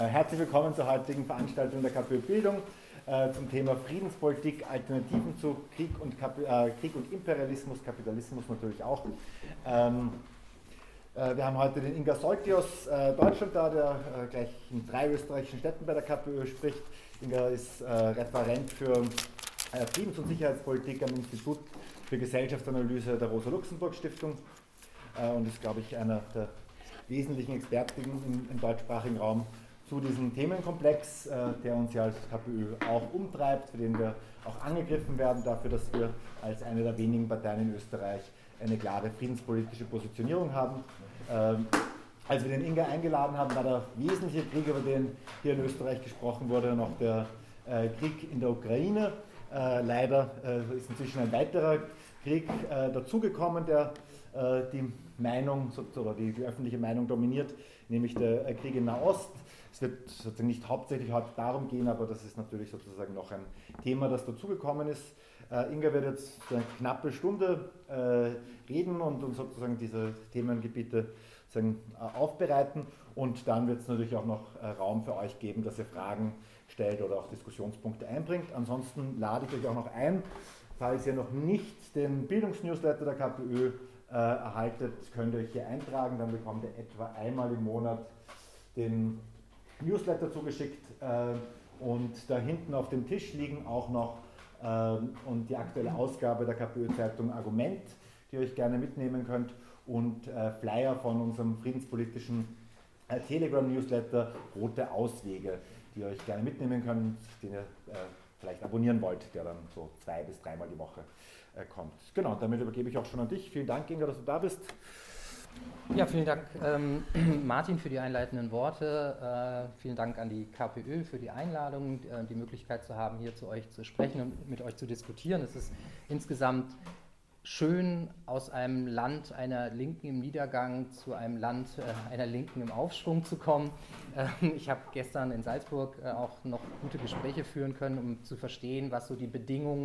Herzlich willkommen zur heutigen Veranstaltung der KPÖ Bildung zum Thema Friedenspolitik, Alternativen zu Krieg und Imperialismus, Kapitalismus natürlich auch. Wir haben heute den Inga Solti aus Deutschland da, der gleich in 3 österreichischen Städten bei der KPÖ spricht. Inga ist Referent für Friedens- und Sicherheitspolitik am Institut für Gesellschaftsanalyse der Rosa-Luxemburg-Stiftung und ist, glaube ich, einer der wesentlichen Experten im deutschsprachigen Raum zu diesem Themenkomplex, der uns ja als KPÖ auch umtreibt, für den wir auch angegriffen werden, dafür, dass wir als eine der wenigen Parteien in Österreich eine klare friedenspolitische Positionierung haben. Als wir den Inga eingeladen haben, war der wesentliche Krieg, über den hier in Österreich gesprochen wurde, noch der Krieg in der Ukraine. Leider ist inzwischen ein weiterer Krieg dazugekommen, der die Meinung oder die öffentliche Meinung dominiert, nämlich der Krieg in Nahost. Es wird sozusagen nicht hauptsächlich heute darum gehen, aber das ist natürlich sozusagen noch ein Thema, das dazugekommen ist. Inga wird jetzt eine knappe Stunde reden und sozusagen diese Themengebiete sozusagen aufbereiten, und dann wird es natürlich auch noch Raum für euch geben, dass ihr Fragen stellt oder auch Diskussionspunkte einbringt. Ansonsten lade ich euch auch noch ein, falls ihr noch nicht den Bildungsnewsletter der KPÖ erhaltet, könnt ihr euch hier eintragen, dann bekommt ihr etwa einmal im Monat den Newsletter zugeschickt, und da hinten auf dem Tisch liegen auch noch und die aktuelle Ausgabe der KPÖ-Zeitung Argument, die ihr euch gerne mitnehmen könnt, und Flyer von unserem friedenspolitischen Telegram-Newsletter Rote Auswege, die ihr euch gerne mitnehmen könnt, den ihr vielleicht abonnieren wollt, der dann so 2- bis 3-mal die Woche kommt. Genau, damit übergebe ich auch schon an dich. Vielen Dank, Inga, dass du da bist. Ja, vielen Dank, Martin, für die einleitenden Worte. Vielen Dank an die KPÖ für die Einladung, die Möglichkeit zu haben, hier zu euch zu sprechen und mit euch zu diskutieren. Es ist insgesamt schön, aus einem Land einer Linken im Niedergang zu einem Land einer Linken im Aufschwung zu kommen. Ich habe gestern in Salzburg auch noch gute Gespräche führen können, um zu verstehen, was so die Bedingungen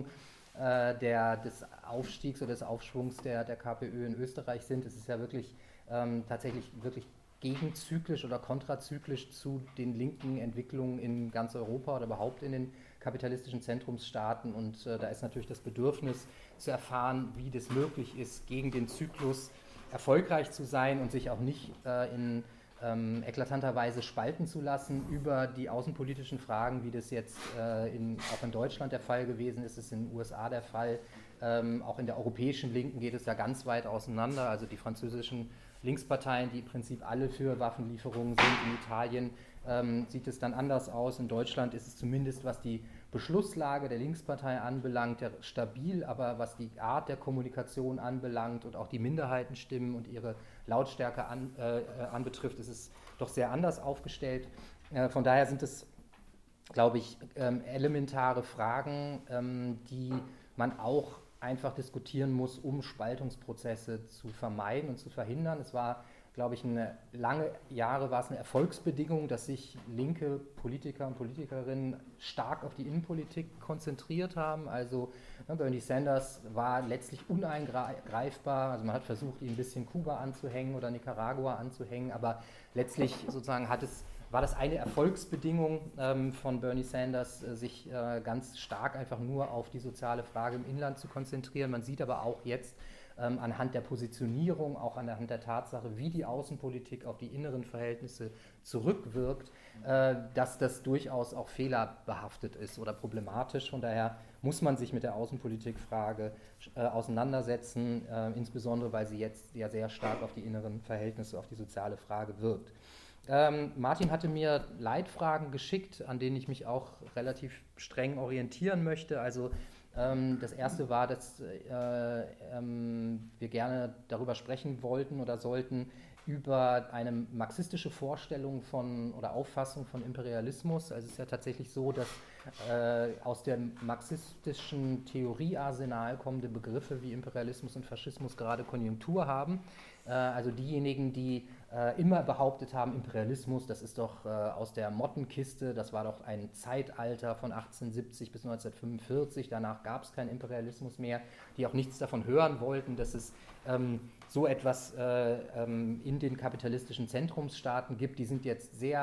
des Aufstiegs oder des Aufschwungs der KPÖ in Österreich sind. Es ist ja wirklich tatsächlich wirklich gegenzyklisch oder kontrazyklisch zu den linken Entwicklungen in ganz Europa oder überhaupt in den kapitalistischen Zentrumsstaaten. Und da ist natürlich das Bedürfnis zu erfahren, wie das möglich ist, gegen den Zyklus erfolgreich zu sein und sich auch nicht in eklatanter Weise spalten zu lassen über die außenpolitischen Fragen, wie das jetzt auch in Deutschland der Fall gewesen ist, ist in den USA der Fall. Auch in der europäischen Linken geht es ja ganz weit auseinander. Also die französischen Linksparteien, die im Prinzip alle für Waffenlieferungen sind, in Italien sieht es dann anders aus. In Deutschland ist es zumindest, was die Beschlusslage der Linkspartei anbelangt, ja stabil, aber was die Art der Kommunikation anbelangt und auch die Minderheitenstimmen und ihre Lautstärke anbetrifft, ist es doch sehr anders aufgestellt. Von daher sind es, glaube ich, elementare Fragen, die man auch einfach diskutieren muss, um Spaltungsprozesse zu vermeiden und zu verhindern. Es war, glaube ich, lange Jahre war es eine Erfolgsbedingung, dass sich linke Politiker und Politikerinnen stark auf die Innenpolitik konzentriert haben. Also Bernie Sanders war letztlich uneingreifbar. Also man hat versucht, ihn ein bisschen Kuba anzuhängen oder Nicaragua anzuhängen, aber letztlich sozusagen war das eine Erfolgsbedingung von Bernie Sanders, sich ganz stark einfach nur auf die soziale Frage im Inland zu konzentrieren. Man sieht aber auch jetzt anhand der Positionierung, auch anhand der Tatsache, wie die Außenpolitik auf die inneren Verhältnisse zurückwirkt, dass das durchaus auch fehlerbehaftet ist oder problematisch. Von daher muss man sich mit der Außenpolitikfrage auseinandersetzen, insbesondere weil sie jetzt ja sehr stark auf die inneren Verhältnisse, auf die soziale Frage wirkt. Martin hatte mir Leitfragen geschickt, an denen ich mich auch relativ streng orientieren möchte. Also das erste war, dass wir gerne darüber sprechen wollten oder sollten, über eine marxistische Vorstellung oder Auffassung von Imperialismus. Also es ist ja tatsächlich so, dass aus dem marxistischen Theoriearsenal kommende Begriffe wie Imperialismus und Faschismus gerade Konjunktur haben. Also diejenigen, die immer behauptet haben, Imperialismus, das ist doch aus der Mottenkiste, das war doch ein Zeitalter von 1870 bis 1945, danach gab es keinen Imperialismus mehr, die auch nichts davon hören wollten, dass es so etwas in den kapitalistischen Zentrumsstaaten gibt. Die sind jetzt sehr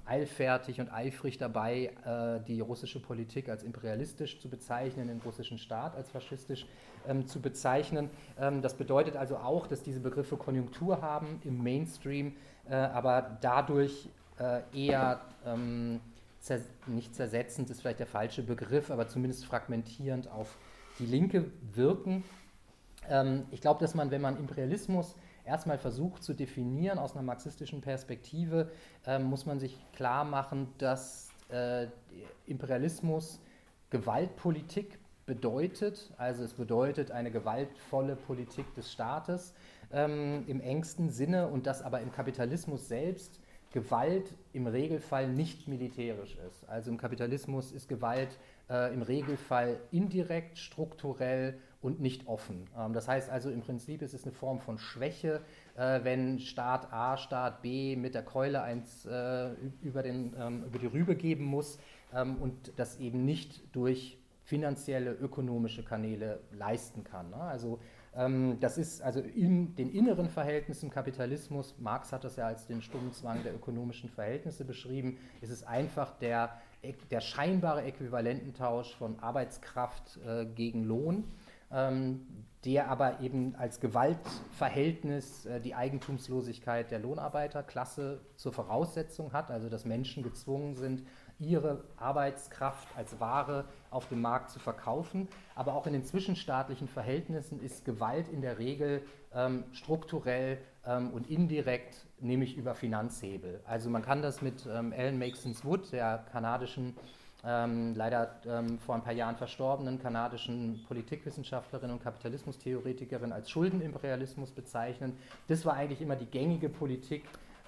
eilfertig und eifrig dabei, die russische Politik als imperialistisch zu bezeichnen, den russischen Staat als faschistisch zu bezeichnen. Das bedeutet also auch, dass diese Begriffe Konjunktur haben im Mainstream, aber dadurch eher nicht zersetzend ist vielleicht der falsche Begriff, aber zumindest fragmentierend auf die Linke wirken. Ich glaube, dass man, wenn man Imperialismus erstmal versucht zu definieren aus einer marxistischen Perspektive, muss man sich klar machen, dass Imperialismus Gewaltpolitik bedeutet, also es bedeutet eine gewaltvolle Politik des Staates im engsten Sinne und dass aber im Kapitalismus selbst Gewalt im Regelfall nicht militärisch ist. Also im Kapitalismus ist Gewalt im Regelfall indirekt, strukturell und nicht offen. Das heißt also im Prinzip ist es eine Form von Schwäche, wenn Staat A, Staat B mit der Keule eins über die Rübe geben muss und das eben nicht durch finanzielle, ökonomische Kanäle leisten kann. Also das ist also in den inneren Verhältnissen im Kapitalismus, Marx hat das ja als den stummen Zwang der ökonomischen Verhältnisse beschrieben, ist es einfach der scheinbare Äquivalententausch von Arbeitskraft gegen Lohn, der aber eben als Gewaltverhältnis die Eigentumslosigkeit der Lohnarbeiterklasse zur Voraussetzung hat, also dass Menschen gezwungen sind, ihre Arbeitskraft als Ware auf dem Markt zu verkaufen. Aber auch in den zwischenstaatlichen Verhältnissen ist Gewalt in der Regel strukturell und indirekt, nämlich über Finanzhebel. Also man kann das mit Ellen Maxence Wood, der kanadischen, leider vor ein paar Jahren verstorbenen kanadischen Politikwissenschaftlerin und Kapitalismustheoretikerin, als Schuldenimperialismus bezeichnen. Das war eigentlich immer die gängige Politik,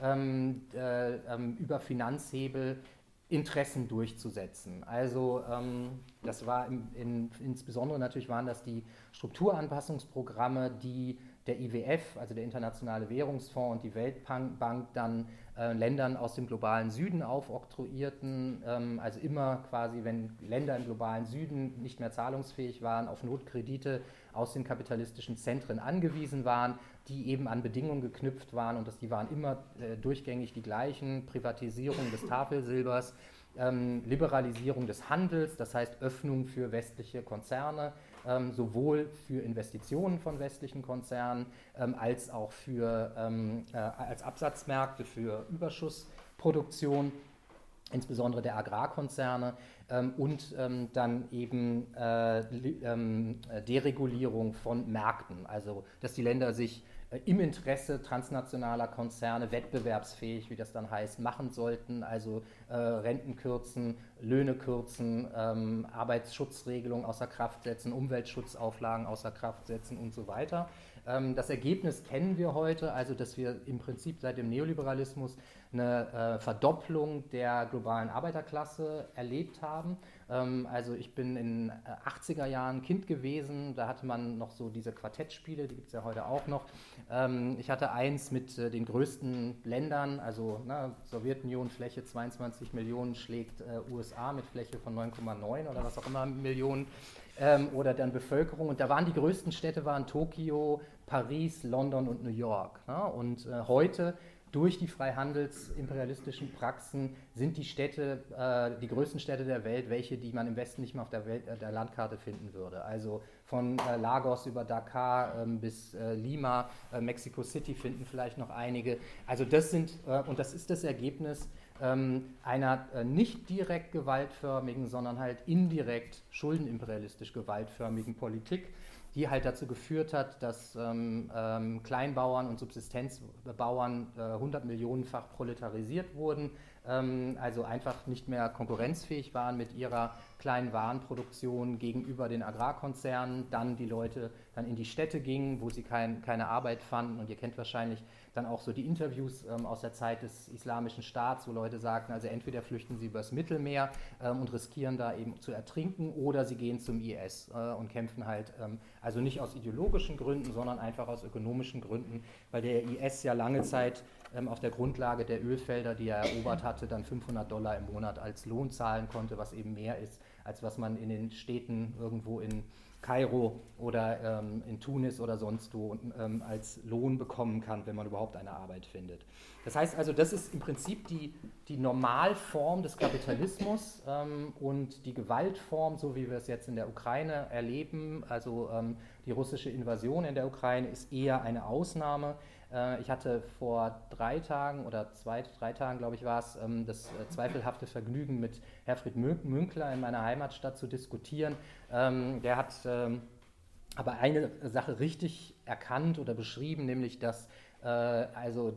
über Finanzhebel Interessen durchzusetzen. Also das war insbesondere natürlich waren das die Strukturanpassungsprogramme, die der IWF, also der Internationale Währungsfonds und die Weltbank dann Ländern aus dem globalen Süden aufoktroyierten. Also immer quasi, wenn Länder im globalen Süden nicht mehr zahlungsfähig waren, auf Notkredite aus den kapitalistischen Zentren angewiesen waren, die eben an Bedingungen geknüpft waren und die waren immer durchgängig die gleichen: Privatisierung des Tafelsilbers, Liberalisierung des Handels, das heißt Öffnung für westliche Konzerne, sowohl für Investitionen von westlichen Konzernen als auch als Absatzmärkte für Überschussproduktion, insbesondere der Agrarkonzerne, und dann eben Deregulierung von Märkten, also dass die Länder sich im Interesse transnationaler Konzerne wettbewerbsfähig, wie das dann heißt, machen sollten, also Renten kürzen, Löhne kürzen, Arbeitsschutzregelungen außer Kraft setzen, Umweltschutzauflagen außer Kraft setzen und so weiter. Das Ergebnis kennen wir heute, also dass wir im Prinzip seit dem Neoliberalismus eine Verdopplung der globalen Arbeiterklasse erlebt haben. Also ich bin in den 80er Jahren Kind gewesen, da hatte man noch so diese Quartettspiele, die gibt es ja heute auch noch. Ich hatte eins mit den größten Ländern, also Sowjetunion Fläche 22 Millionen schlägt USA mit Fläche von 9,9 oder was auch immer Millionen. Oder dann Bevölkerung. Und da waren die größten Städte Tokio, Paris, London und New York. Ne? Und heute durch die freihandelsimperialistischen Praxen sind die Städte, die größten Städte der Welt, welche, die man im Westen nicht mehr auf der Landkarte finden würde. Also von Lagos über Dakar bis Lima, Mexico City finden vielleicht noch einige. Also das ist das Ergebnis einer nicht direkt gewaltförmigen, sondern halt indirekt schuldenimperialistisch gewaltförmigen Politik, die halt dazu geführt hat, dass Kleinbauern und Subsistenzbauern 100 Millionenfach proletarisiert wurden, also einfach nicht mehr konkurrenzfähig waren mit ihrer kleinen Warenproduktion gegenüber den Agrarkonzernen, dann die Leute dann in die Städte gingen, wo sie keine Arbeit fanden, und ihr kennt wahrscheinlich dann auch so die Interviews aus der Zeit des Islamischen Staats, wo Leute sagten, also entweder flüchten sie übers Mittelmeer und riskieren da eben zu ertrinken, oder sie gehen zum IS und kämpfen halt, also nicht aus ideologischen Gründen, sondern einfach aus ökonomischen Gründen, weil der IS ja lange Zeit auf der Grundlage der Ölfelder, die er erobert hatte, dann $500 im Monat als Lohn zahlen konnte, was eben mehr ist als was man in den Städten irgendwo in Kairo oder in Tunis oder sonst wo als Lohn bekommen kann, wenn man überhaupt eine Arbeit findet. Das heißt also, das ist im Prinzip die Normalform des Kapitalismus und die Gewaltform, so wie wir es jetzt in der Ukraine erleben, also die russische Invasion in der Ukraine ist eher eine Ausnahme. Ich hatte vor 3 Tagen oder 3 Tagen, glaube ich, war es, das zweifelhafte Vergnügen, mit Herfried Münkler in meiner Heimatstadt zu diskutieren. Der hat aber eine Sache richtig erkannt oder beschrieben, nämlich dass also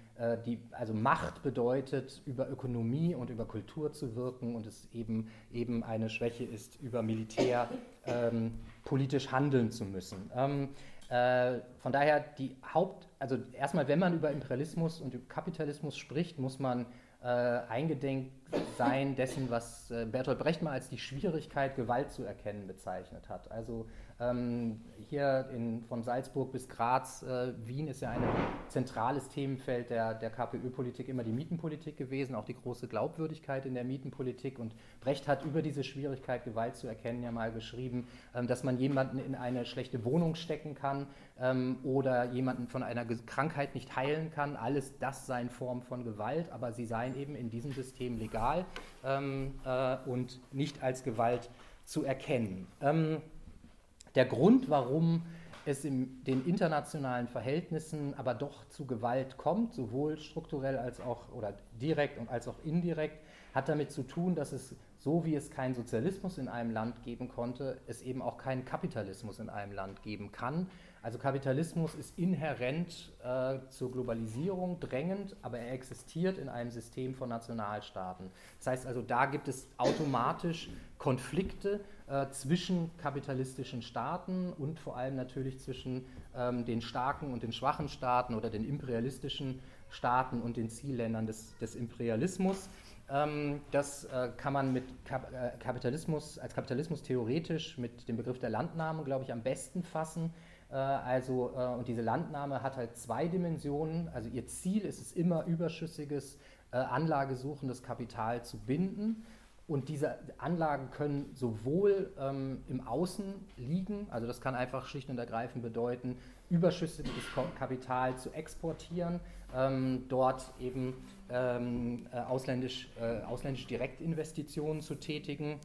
Macht bedeutet, über Ökonomie und über Kultur zu wirken und es eben eine Schwäche ist, über Militär politisch handeln zu müssen. Von daher also erstmal, wenn man über Imperialismus und über Kapitalismus spricht, muss man eingedenk sein dessen, was Bertolt Brecht mal als die Schwierigkeit, Gewalt zu erkennen, bezeichnet hat. Also hier von Salzburg bis Graz, Wien ist ja ein zentrales Themenfeld der KPÖ-Politik immer die Mietenpolitik gewesen, auch die große Glaubwürdigkeit in der Mietenpolitik. Und Brecht hat über diese Schwierigkeit, Gewalt zu erkennen, ja mal geschrieben, dass man jemanden in eine schlechte Wohnung stecken kann oder jemanden von einer Krankheit nicht heilen kann. Alles das seien Formen von Gewalt, aber sie seien eben in diesem System legal und nicht als Gewalt zu erkennen. Der Grund, warum es in den internationalen Verhältnissen aber doch zu Gewalt kommt, sowohl strukturell als auch oder direkt und als auch indirekt, hat damit zu tun, dass es, so wie es keinen Sozialismus in einem Land geben konnte, es eben auch keinen Kapitalismus in einem Land geben kann. Also Kapitalismus ist inhärent zur Globalisierung drängend, aber er existiert in einem System von Nationalstaaten. Das heißt also, da gibt es automatisch Konflikte zwischen kapitalistischen Staaten und vor allem natürlich zwischen den starken und den schwachen Staaten oder den imperialistischen Staaten und den Zielländern des Imperialismus. Das kann man mit als Kapitalismus theoretisch mit dem Begriff der Landnahme, glaube ich, am besten fassen. Und diese Landnahme hat halt 2 Dimensionen. Also ihr Ziel ist es immer, überschüssiges, anlagesuchendes Kapital zu binden. Und diese Anlagen können sowohl im Außen liegen, also das kann einfach schlicht und ergreifend bedeuten, überschüssiges Kapital zu exportieren, dort eben ausländische Direktinvestitionen zu tätigen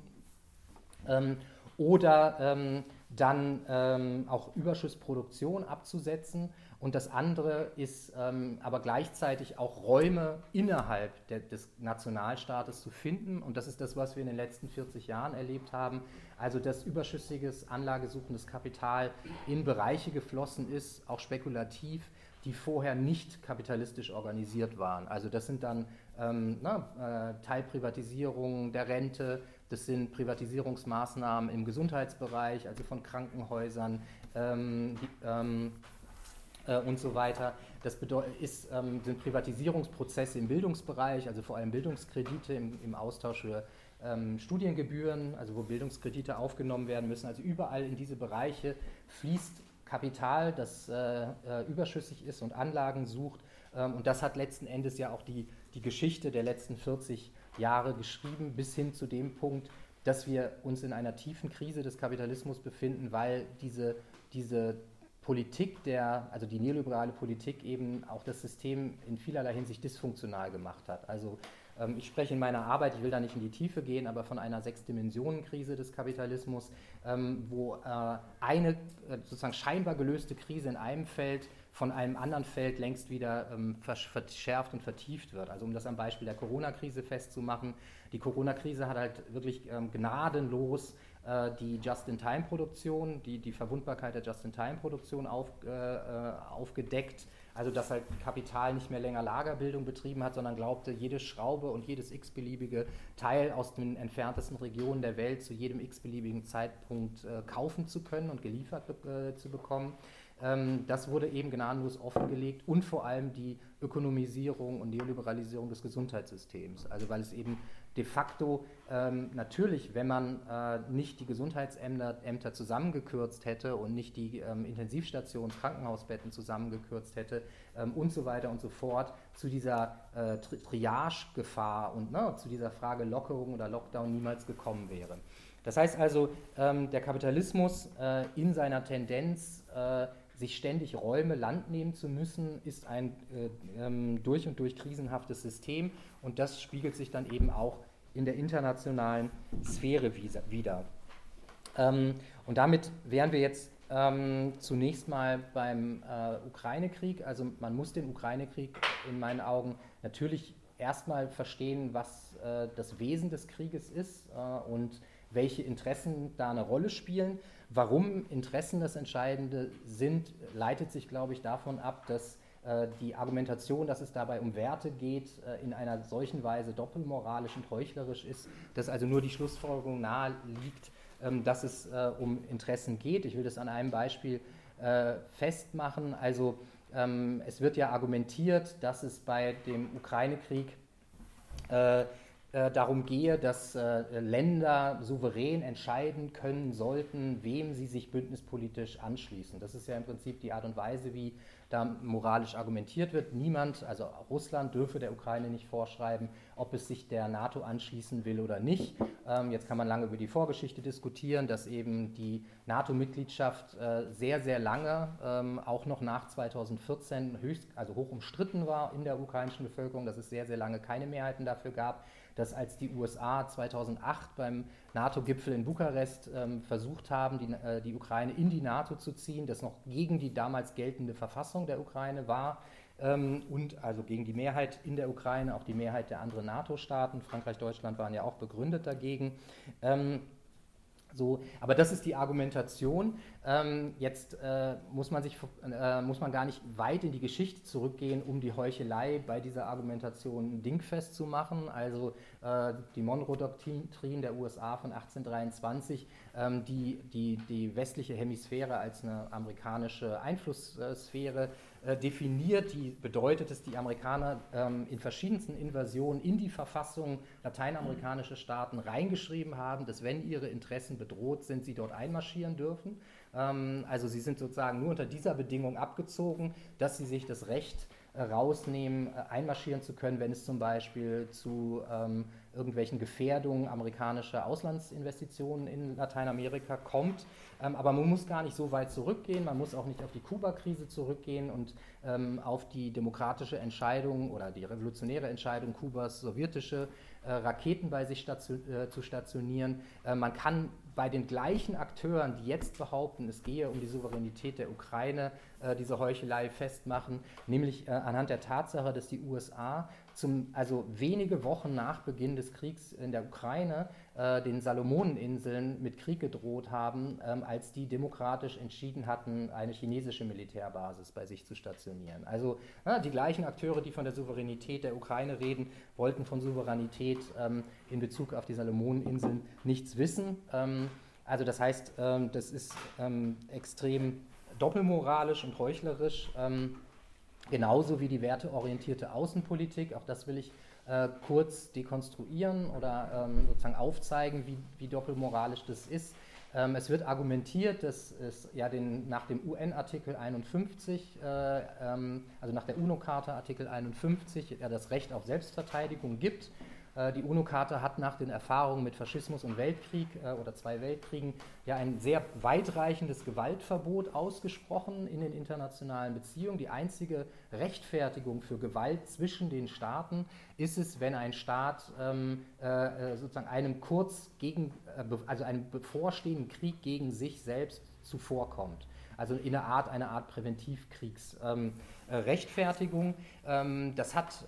oder dann auch Überschussproduktion abzusetzen. Und das andere ist aber gleichzeitig auch Räume innerhalb des Nationalstaates zu finden. Und das ist das, was wir in den letzten 40 Jahren erlebt haben. Also dass überschüssiges, anlagesuchendes Kapital in Bereiche geflossen ist, auch spekulativ, die vorher nicht kapitalistisch organisiert waren. Also das sind dann Teilprivatisierungen der Rente, das sind Privatisierungsmaßnahmen im Gesundheitsbereich, also von Krankenhäusern und so weiter. Das sind Privatisierungsprozesse im Bildungsbereich, also vor allem Bildungskredite im Austausch für Studiengebühren, also wo Bildungskredite aufgenommen werden müssen. Also überall in diese Bereiche fließt Kapital, das überschüssig ist und Anlagen sucht. Und das hat letzten Endes ja auch die Geschichte der letzten 40 Jahre geschrieben, bis hin zu dem Punkt, dass wir uns in einer tiefen Krise des Kapitalismus befinden, weil diese Politik, also die neoliberale Politik eben auch das System in vielerlei Hinsicht dysfunktional gemacht hat. Also ich spreche in meiner Arbeit, ich will da nicht in die Tiefe gehen, aber von einer 6-Dimensionen-Krise des Kapitalismus, wo eine sozusagen scheinbar gelöste Krise in einem Feld von einem anderen Feld längst wieder verschärft und vertieft wird. Also um das am Beispiel der Corona-Krise festzumachen, die Corona-Krise hat halt wirklich gnadenlos die Just-in-Time-Produktion, die Verwundbarkeit der Just-in-Time-Produktion aufgedeckt, also dass halt Kapital nicht mehr länger Lagerbildung betrieben hat, sondern glaubte, jede Schraube und jedes x-beliebige Teil aus den entferntesten Regionen der Welt zu jedem x-beliebigen Zeitpunkt kaufen zu können und geliefert zu bekommen. Das wurde eben gnadenlos offengelegt und vor allem die Ökonomisierung und Neoliberalisierung des Gesundheitssystems. Also weil es eben de facto natürlich, wenn man nicht die Gesundheitsämter zusammengekürzt hätte und nicht die Intensivstations-, Krankenhausbetten zusammengekürzt hätte und so weiter und so fort, zu dieser Triage-Gefahr und zu dieser Frage Lockerung oder Lockdown niemals gekommen wäre. Das heißt also, der Kapitalismus in seiner Tendenz, sich ständig Räume, Land nehmen zu müssen, ist ein durch und durch krisenhaftes System, und das spiegelt sich dann eben auch in der internationalen Sphäre wider. Und damit wären wir jetzt zunächst mal beim Ukraine-Krieg. Also man muss den Ukraine-Krieg in meinen Augen natürlich erstmal verstehen, was das Wesen des Krieges ist und welche Interessen da eine Rolle spielen. Warum Interessen das Entscheidende sind, leitet sich, glaube ich, davon ab, dass die Argumentation, dass es dabei um Werte geht, in einer solchen Weise doppelmoralisch und heuchlerisch ist, dass also nur die Schlussfolgerung nahe liegt, dass es um Interessen geht. Ich will das an einem Beispiel festmachen. Also es wird ja argumentiert, dass es bei dem Ukraine-Krieg darum gehe, dass Länder souverän entscheiden können sollten, wem sie sich bündnispolitisch anschließen. Das ist ja im Prinzip die Art und Weise, wie da moralisch argumentiert wird. Niemand, also Russland, dürfe der Ukraine nicht vorschreiben, ob es sich der NATO anschließen will oder nicht. Jetzt kann man lange über die Vorgeschichte diskutieren, dass eben die NATO-Mitgliedschaft sehr, sehr lange, auch noch nach 2014, also hoch umstritten war in der ukrainischen Bevölkerung, dass es sehr, sehr lange keine Mehrheiten dafür gab, dass als die USA 2008 beim NATO-Gipfel in Bukarest versucht haben, die Ukraine in die NATO zu ziehen, das noch gegen die damals geltende Verfassung der Ukraine war und also gegen die Mehrheit in der Ukraine, auch die Mehrheit der anderen NATO-Staaten, Frankreich, Deutschland waren ja auch begründet dagegen. So, aber das ist die Argumentation. Jetzt muss man gar nicht weit in die Geschichte zurückgehen, um die Heuchelei bei dieser Argumentation dingfest zu machen. Also die Monroe-Doktrin der USA von 1823, die westliche Hemisphäre als eine amerikanische Einflusssphäre definiert, die bedeutet, dass die Amerikaner in verschiedensten Invasionen in die Verfassung lateinamerikanischer Staaten reingeschrieben haben, dass wenn ihre Interessen bedroht sind, sie dort einmarschieren dürfen. Also sie sind sozusagen nur unter dieser Bedingung abgezogen, dass sie sich das Recht rausnehmen, einmarschieren zu können, wenn es zum Beispiel zu irgendwelchen Gefährdungen amerikanischer Auslandsinvestitionen in Lateinamerika kommt. Aber man muss gar nicht so weit zurückgehen, man muss auch nicht auf die Kuba-Krise zurückgehen und auf die demokratische Entscheidung oder die revolutionäre Entscheidung Kubas, sowjetische Raketen bei sich zu stationieren. Man kann bei den gleichen Akteuren, die jetzt behaupten, es gehe um die Souveränität der Ukraine, diese Heuchelei festmachen, nämlich anhand der Tatsache, dass die USA also wenige Wochen nach Beginn des Kriegs in der Ukraine den Salomoneninseln mit Krieg gedroht haben, als die demokratisch entschieden hatten, eine chinesische Militärbasis bei sich zu stationieren. Also die gleichen Akteure, die von der Souveränität der Ukraine reden, wollten von Souveränität in Bezug auf die Salomoneninseln nichts wissen. Also das heißt, das ist extrem doppelmoralisch und heuchlerisch. Genauso wie die werteorientierte Außenpolitik, auch das will ich kurz dekonstruieren oder sozusagen aufzeigen, wie doppelmoralisch das ist. Es wird argumentiert, dass es ja nach dem UN-Artikel 51, also nach der UNO-Charta Artikel 51, ja das Recht auf Selbstverteidigung gibt. Die UNO-Charta hat nach den Erfahrungen mit Faschismus und Weltkrieg oder 2 Weltkriegen ja ein sehr weitreichendes Gewaltverbot ausgesprochen in den internationalen Beziehungen. Die einzige Rechtfertigung für Gewalt zwischen den Staaten ist es, wenn ein Staat sozusagen einem einem bevorstehenden Krieg gegen sich selbst zuvorkommt. Also in einer Art Präventivkriegsrechtfertigung. Das hat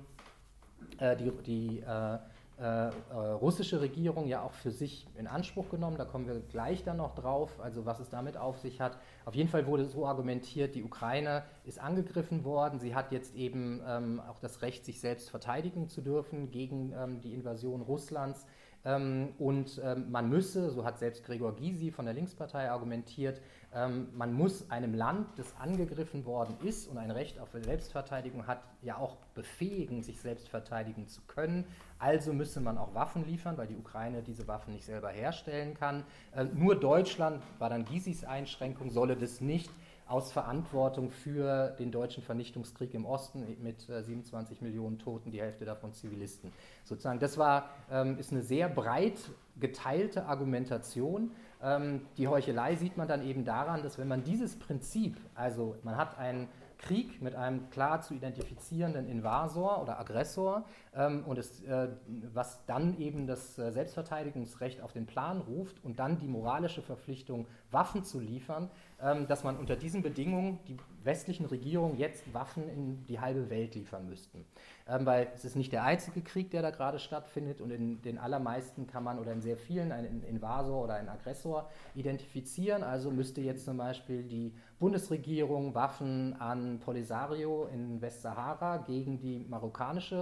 die russische Regierung ja auch für sich in Anspruch genommen, da kommen wir gleich dann noch drauf, also was es damit auf sich hat. Auf jeden Fall wurde so argumentiert, die Ukraine ist angegriffen worden, sie hat jetzt eben auch das Recht, sich selbst verteidigen zu dürfen gegen die Invasion Russlands. Man müsse, so hat selbst Gregor Gysi von der Linkspartei argumentiert, man muss einem Land, das angegriffen worden ist und ein Recht auf Selbstverteidigung hat, ja auch befähigen, sich selbst verteidigen zu können. Also müsse man auch Waffen liefern, weil die Ukraine diese Waffen nicht selber herstellen kann. Nur Deutschland, war dann Gysis Einschränkung, solle das nicht aus Verantwortung für den deutschen Vernichtungskrieg im Osten mit 27 Millionen Toten, die Hälfte davon Zivilisten. Sozusagen, das ist eine sehr breit geteilte Argumentation. Die Heuchelei sieht man dann eben daran, dass wenn man dieses Prinzip, also man hat einen Krieg mit einem klar zu identifizierenden Invasor oder Aggressor was dann eben das Selbstverteidigungsrecht auf den Plan ruft und dann die moralische Verpflichtung, Waffen zu liefern, dass man unter diesen Bedingungen die westlichen Regierungen jetzt Waffen in die halbe Welt liefern müssten. Weil es ist nicht der einzige Krieg, der da gerade stattfindet und in den allermeisten kann man oder in sehr vielen einen Invasor oder einen Aggressor identifizieren. Also müsste jetzt zum Beispiel die Bundesregierung Waffen an Polisario in Westsahara gegen die marokkanische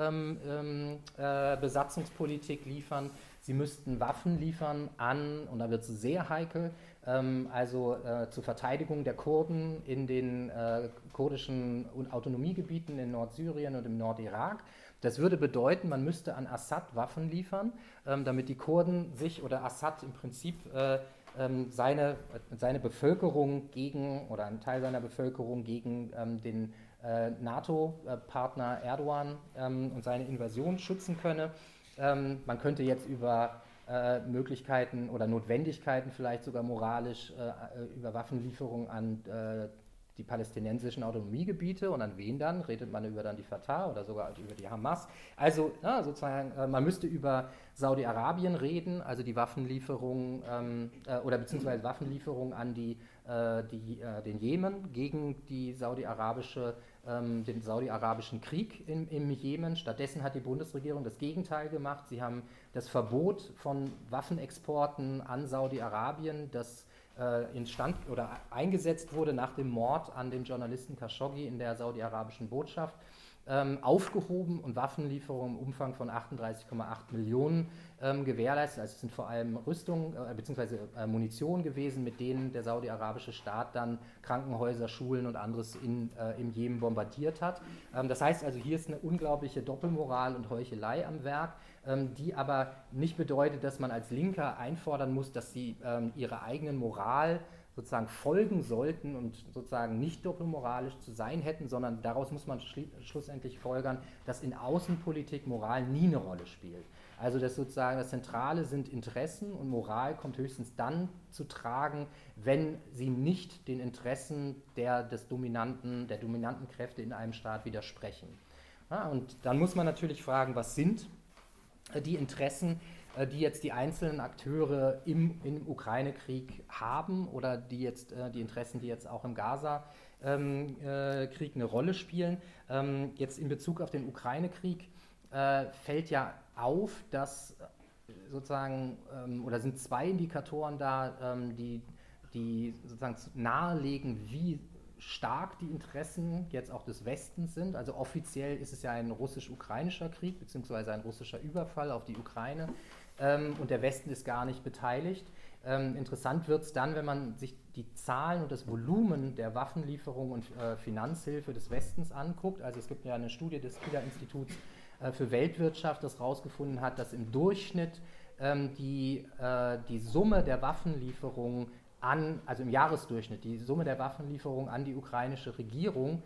Besatzungspolitik liefern. Sie müssten Waffen liefern und da wird es sehr heikel, zur Verteidigung der Kurden in den kurdischen Autonomiegebieten in Nordsyrien und im Nordirak. Das würde bedeuten, man müsste an Assad Waffen liefern, damit die Kurden oder Assad im Prinzip seine Bevölkerung oder einen Teil seiner Bevölkerung gegen den NATO-Partner Erdogan und seine Invasion schützen könne. Man könnte jetzt über Möglichkeiten oder Notwendigkeiten vielleicht sogar moralisch über Waffenlieferungen an die palästinensischen Autonomiegebiete und an wen dann? Redet man über dann die Fatah oder sogar über die Hamas? Also sozusagen, man müsste über Saudi-Arabien reden, also die Waffenlieferungen oder beziehungsweise Waffenlieferungen an den Jemen gegen den saudi-arabischen Krieg im Jemen. Stattdessen hat die Bundesregierung das Gegenteil gemacht. Sie haben das Verbot von Waffenexporten an Saudi-Arabien, das eingesetzt wurde nach dem Mord an dem Journalisten Khashoggi in der saudi-arabischen Botschaft, aufgehoben und Waffenlieferungen im Umfang von 38,8 Millionen gewährleistet. Also es sind vor allem Rüstungen bzw. Munition gewesen, mit denen der saudi-arabische Staat dann Krankenhäuser, Schulen und anderes im Jemen bombardiert hat. Das heißt also, hier ist eine unglaubliche Doppelmoral und Heuchelei am Werk, die aber nicht bedeutet, dass man als Linker einfordern muss, dass sie ihrer eigenen Moral sozusagen folgen sollten und sozusagen nicht doppelmoralisch zu sein hätten, sondern daraus muss man schlussendlich folgern, dass in Außenpolitik Moral nie eine Rolle spielt. Also das Zentrale sind Interessen und Moral kommt höchstens dann zu tragen, wenn sie nicht den Interessen der dominanten Kräfte in einem Staat widersprechen. Ja, und dann muss man natürlich fragen, was sind die Interessen, die jetzt die einzelnen Akteure im Ukraine-Krieg haben oder die Interessen, die jetzt auch im Gaza-Krieg eine Rolle spielen. Jetzt in Bezug auf den Ukraine-Krieg fällt ja auf, dass sozusagen, oder sind zwei Indikatoren da, die sozusagen nahelegen, wie stark die Interessen jetzt auch des Westens sind. Also offiziell ist es ja ein russisch-ukrainischer Krieg, beziehungsweise ein russischer Überfall auf die Ukraine. Und der Westen ist gar nicht beteiligt. Interessant wird es dann, wenn man sich die Zahlen und das Volumen der Waffenlieferung und Finanzhilfe des Westens anguckt. Also es gibt ja eine Studie des Kieler Instituts für Weltwirtschaft, das herausgefunden hat, dass im Durchschnitt die Summe der Waffenlieferungen also im Jahresdurchschnitt, die Summe der Waffenlieferungen an die ukrainische Regierung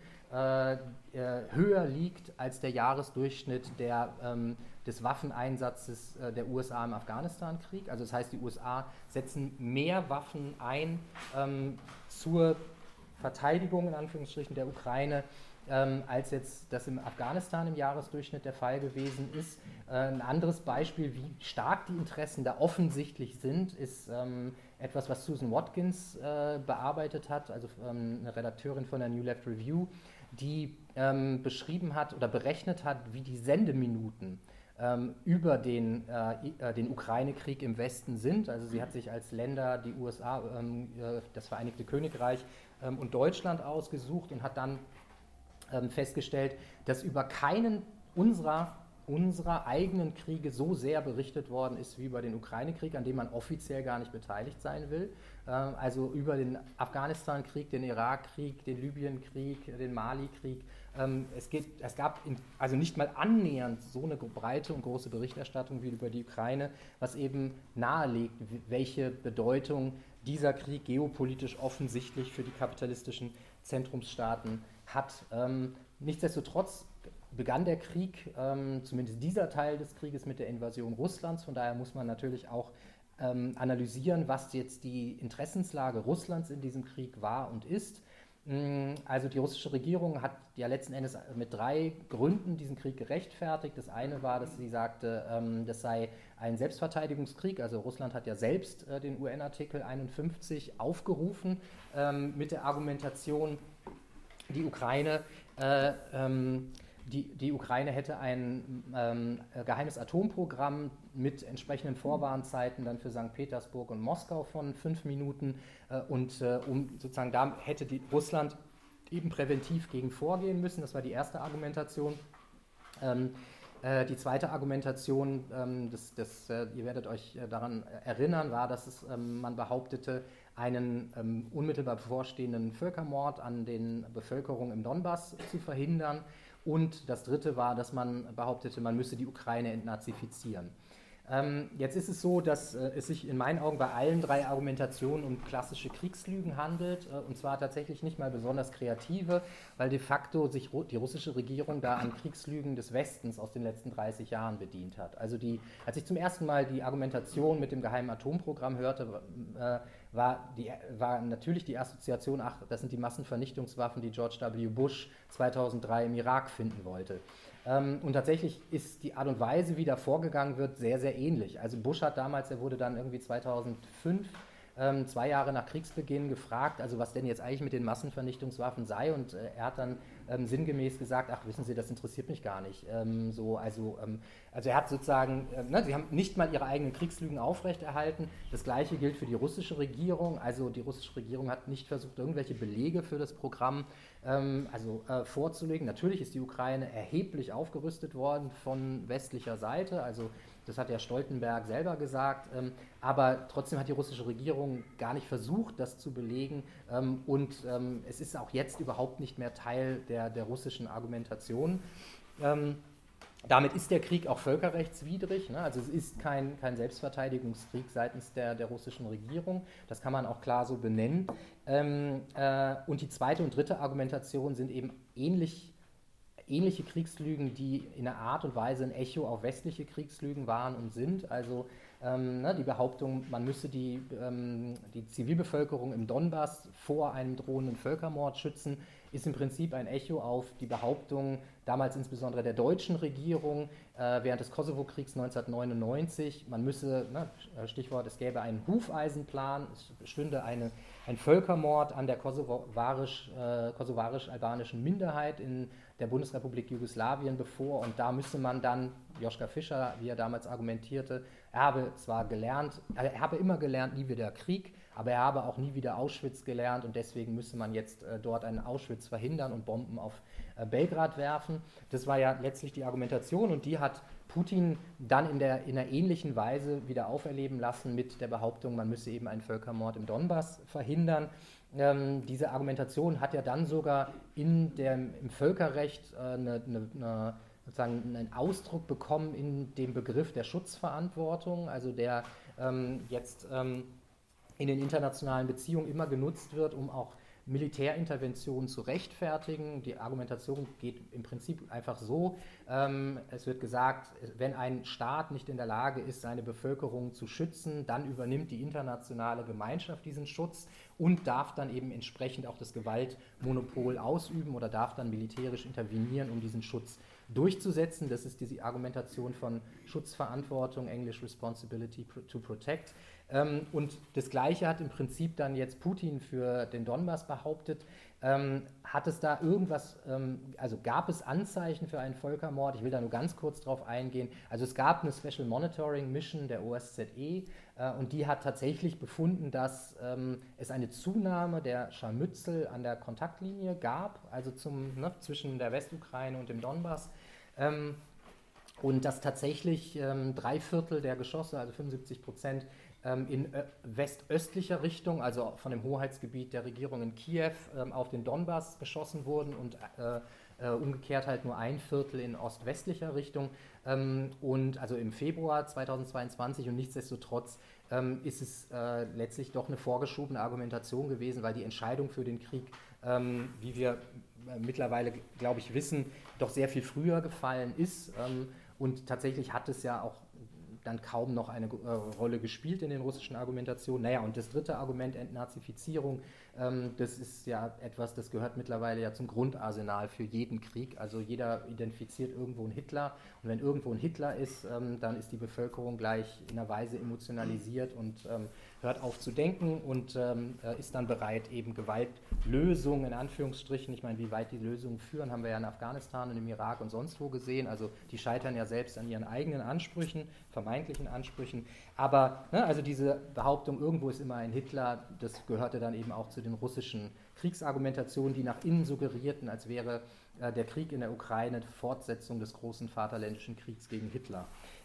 höher liegt als der Jahresdurchschnitt des Waffeneinsatzes der USA im Afghanistan-Krieg. Also das heißt, die USA setzen mehr Waffen ein zur Verteidigung in Anführungsstrichen der Ukraine, als jetzt das im Afghanistan im Jahresdurchschnitt der Fall gewesen ist. Ein anderes Beispiel, wie stark die Interessen da offensichtlich sind, ist etwas, was Susan Watkins bearbeitet hat, also eine Redakteurin von der New Left Review, die beschrieben hat oder berechnet hat, wie die Sendeminuten über den Ukraine-Krieg im Westen sind. Also sie hat sich als Länder die USA, das Vereinigte Königreich und Deutschland ausgesucht und hat dann festgestellt, dass über keinen unserer unserer eigenen Kriege so sehr berichtet worden ist wie über den Ukraine-Krieg, an dem man offiziell gar nicht beteiligt sein will. Also über den Afghanistan-Krieg, den Irak-Krieg, den Libyen-Krieg, den Mali-Krieg. Es gab also nicht mal annähernd so eine breite und große Berichterstattung wie über die Ukraine, was eben nahelegt, welche Bedeutung dieser Krieg geopolitisch offensichtlich für die kapitalistischen Zentrumsstaaten hat. Nichtsdestotrotz begann der Krieg, zumindest dieser Teil des Krieges, mit der Invasion Russlands. Von daher muss man natürlich auch analysieren, was jetzt die Interessenslage Russlands in diesem Krieg war und ist. Also die russische Regierung hat ja letzten Endes mit 3 Gründen diesen Krieg gerechtfertigt. Das eine war, dass sie sagte, das sei ein Selbstverteidigungskrieg. Also Russland hat ja selbst den UN-Artikel 51 aufgerufen mit der Argumentation, die Ukraine hätte ein geheimes Atomprogramm mit entsprechenden Vorwarnzeiten dann für St. Petersburg und Moskau von 5 Minuten da hätte Russland eben präventiv gegen vorgehen müssen. Das war die erste Argumentation. Die zweite Argumentation, ihr werdet euch daran erinnern, war, dass man behauptete, einen unmittelbar bevorstehenden Völkermord an den Bevölkerungen im Donbass zu verhindern. Und das dritte war, dass man behauptete, man müsse die Ukraine entnazifizieren. Jetzt ist es so, dass es sich in meinen Augen bei allen 3 Argumentationen um klassische Kriegslügen handelt, und zwar tatsächlich nicht mal besonders kreative, weil de facto sich die russische Regierung da an Kriegslügen des Westens aus den letzten 30 Jahren bedient hat. Also als ich zum ersten Mal die Argumentation mit dem geheimen Atomprogramm hörte, war natürlich die Assoziation, ach, das sind die Massenvernichtungswaffen, die George W. Bush 2003 im Irak finden wollte. Und tatsächlich ist die Art und Weise, wie da vorgegangen wird, sehr, sehr ähnlich. Also Bush hat damals, er wurde dann irgendwie 2005, 2 Jahre nach Kriegsbeginn, gefragt, also was denn jetzt eigentlich mit den Massenvernichtungswaffen sei, und er hat dann sinngemäß gesagt, ach, wissen Sie, das interessiert mich gar nicht. Also er hat sozusagen, sie haben nicht mal ihre eigenen Kriegslügen aufrechterhalten. Das Gleiche gilt für die russische Regierung. Also die russische Regierung hat nicht versucht, irgendwelche Belege für das Programm vorzulegen. Natürlich ist die Ukraine erheblich aufgerüstet worden von westlicher Seite, also das hat ja Stoltenberg selber gesagt, aber trotzdem hat die russische Regierung gar nicht versucht, das zu belegen, und es ist auch jetzt überhaupt nicht mehr Teil der russischen Argumentation. Damit ist der Krieg auch völkerrechtswidrig, ne? Also es ist kein Selbstverteidigungskrieg seitens der russischen Regierung, das kann man auch klar so benennen. Und die zweite und dritte Argumentation sind eben ähnliche Kriegslügen, die in einer Art und Weise ein Echo auf westliche Kriegslügen waren und sind. Also die Behauptung, man müsse die Zivilbevölkerung im Donbass vor einem drohenden Völkermord schützen, ist im Prinzip ein Echo auf die Behauptung, damals insbesondere der deutschen Regierung, während des Kosovo-Kriegs 1999, man müsse, Stichwort, es gäbe einen Hufeisenplan, es bestünde ein Völkermord an der kosovarisch-albanischen Minderheit in der Bundesrepublik Jugoslawien bevor, und da müsse man dann, Joschka Fischer, wie er damals argumentierte, er habe immer gelernt, nie wieder Krieg, aber er habe auch nie wieder Auschwitz gelernt, und deswegen müsse man jetzt dort einen Auschwitz verhindern und Bomben auf Belgrad werfen. Das war ja letztlich die Argumentation, und die hat Putin dann in einer ähnlichen Weise wieder auferleben lassen mit der Behauptung, man müsse eben einen Völkermord im Donbass verhindern. Diese Argumentation hat ja dann sogar im Völkerrecht sozusagen einen Ausdruck bekommen in dem Begriff der Schutzverantwortung, also der jetzt in den internationalen Beziehungen immer genutzt wird, um auch Militärinterventionen zu rechtfertigen. Die Argumentation geht im Prinzip einfach so, es wird gesagt, wenn ein Staat nicht in der Lage ist, seine Bevölkerung zu schützen, dann übernimmt die internationale Gemeinschaft diesen Schutz und darf dann eben entsprechend auch das Gewaltmonopol ausüben oder darf dann militärisch intervenieren, um diesen Schutz durchzusetzen. Das ist diese Argumentation von Schutzverantwortung, English Responsibility to Protect. Und das Gleiche hat im Prinzip dann jetzt Putin für den Donbass behauptet. Hat es da irgendwas, also gab es Anzeichen für einen Völkermord? Ich will da nur ganz kurz drauf eingehen. Also es gab eine Special Monitoring Mission der OSZE und die hat tatsächlich befunden, dass es eine Zunahme der Scharmützel an der Kontaktlinie gab, also zwischen der Westukraine und dem Donbass. und dass tatsächlich 3/4 der Geschosse, also 75%, in westöstlicher Richtung, also von dem Hoheitsgebiet der Regierung in Kiew, auf den Donbass geschossen wurden und umgekehrt halt nur 1/4 in ostwestlicher Richtung, und also im Februar 2022, und nichtsdestotrotz ist es letztlich doch eine vorgeschobene Argumentation gewesen, weil die Entscheidung für den Krieg, wie wir mittlerweile, glaube ich, wissen, doch sehr viel früher gefallen ist, und tatsächlich hat es ja auch dann kaum noch eine Rolle gespielt in den russischen Argumentationen. Naja, und das dritte Argument, Entnazifizierung, das ist ja etwas, das gehört mittlerweile ja zum Grundarsenal für jeden Krieg. Also jeder identifiziert irgendwo einen Hitler, und wenn irgendwo ein Hitler ist, dann ist die Bevölkerung gleich in einer Weise emotionalisiert und hört auf zu denken und ist dann bereit, eben Gewaltlösungen in Anführungsstrichen, ich meine, wie weit die Lösungen führen, haben wir ja in Afghanistan und im Irak und sonst wo gesehen, also die scheitern ja selbst an ihren eigenen Ansprüchen, vermeintlichen Ansprüchen, aber also diese Behauptung, irgendwo ist immer ein Hitler, das gehörte dann eben auch zu den russischen Kriegsargumentationen, die nach innen suggerierten, als wäre der Krieg in der Ukraine Fortsetzung des großen Vaterländischen Kriegs gegen Hitler.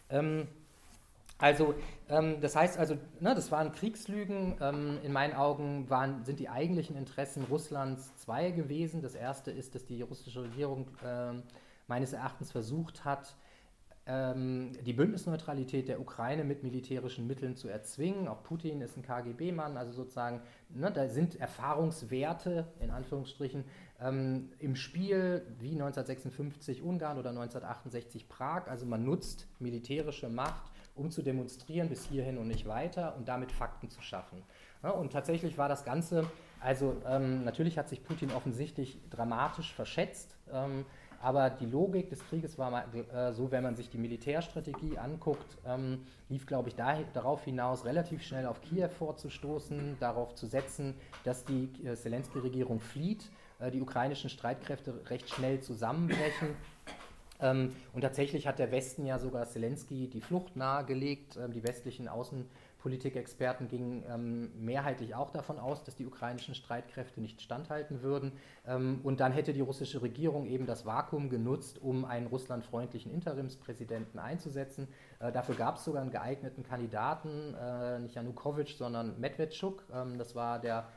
Das heißt also, das waren Kriegslügen. In meinen Augen sind die eigentlichen Interessen Russlands zwei gewesen. Das erste ist, dass die russische Regierung meines Erachtens versucht hat, die Bündnisneutralität der Ukraine mit militärischen Mitteln zu erzwingen. Auch Putin ist ein KGB-Mann, also sozusagen, da sind Erfahrungswerte, in Anführungsstrichen, im Spiel, wie 1956 Ungarn oder 1968 Prag. Also man nutzt militärische Macht, um zu demonstrieren, bis hierhin und nicht weiter, und damit Fakten zu schaffen. Ja, und tatsächlich war das Ganze, also natürlich hat sich Putin offensichtlich dramatisch verschätzt, aber die Logik des Krieges war so, wenn man sich die Militärstrategie anguckt, lief, glaube ich, darauf hinaus, relativ schnell auf Kiew vorzustoßen, darauf zu setzen, dass die Selenskyj-Regierung flieht, die ukrainischen Streitkräfte recht schnell zusammenbrechen. Und tatsächlich hat der Westen ja sogar Selenskyj die Flucht nahegelegt. Die westlichen Außenpolitikexperten gingen mehrheitlich auch davon aus, dass die ukrainischen Streitkräfte nicht standhalten würden. Und dann hätte die russische Regierung eben das Vakuum genutzt, um einen russlandfreundlichen Interimspräsidenten einzusetzen. Dafür gab es sogar einen geeigneten Kandidaten, nicht Janukowitsch, sondern Medvedchuk. Das war der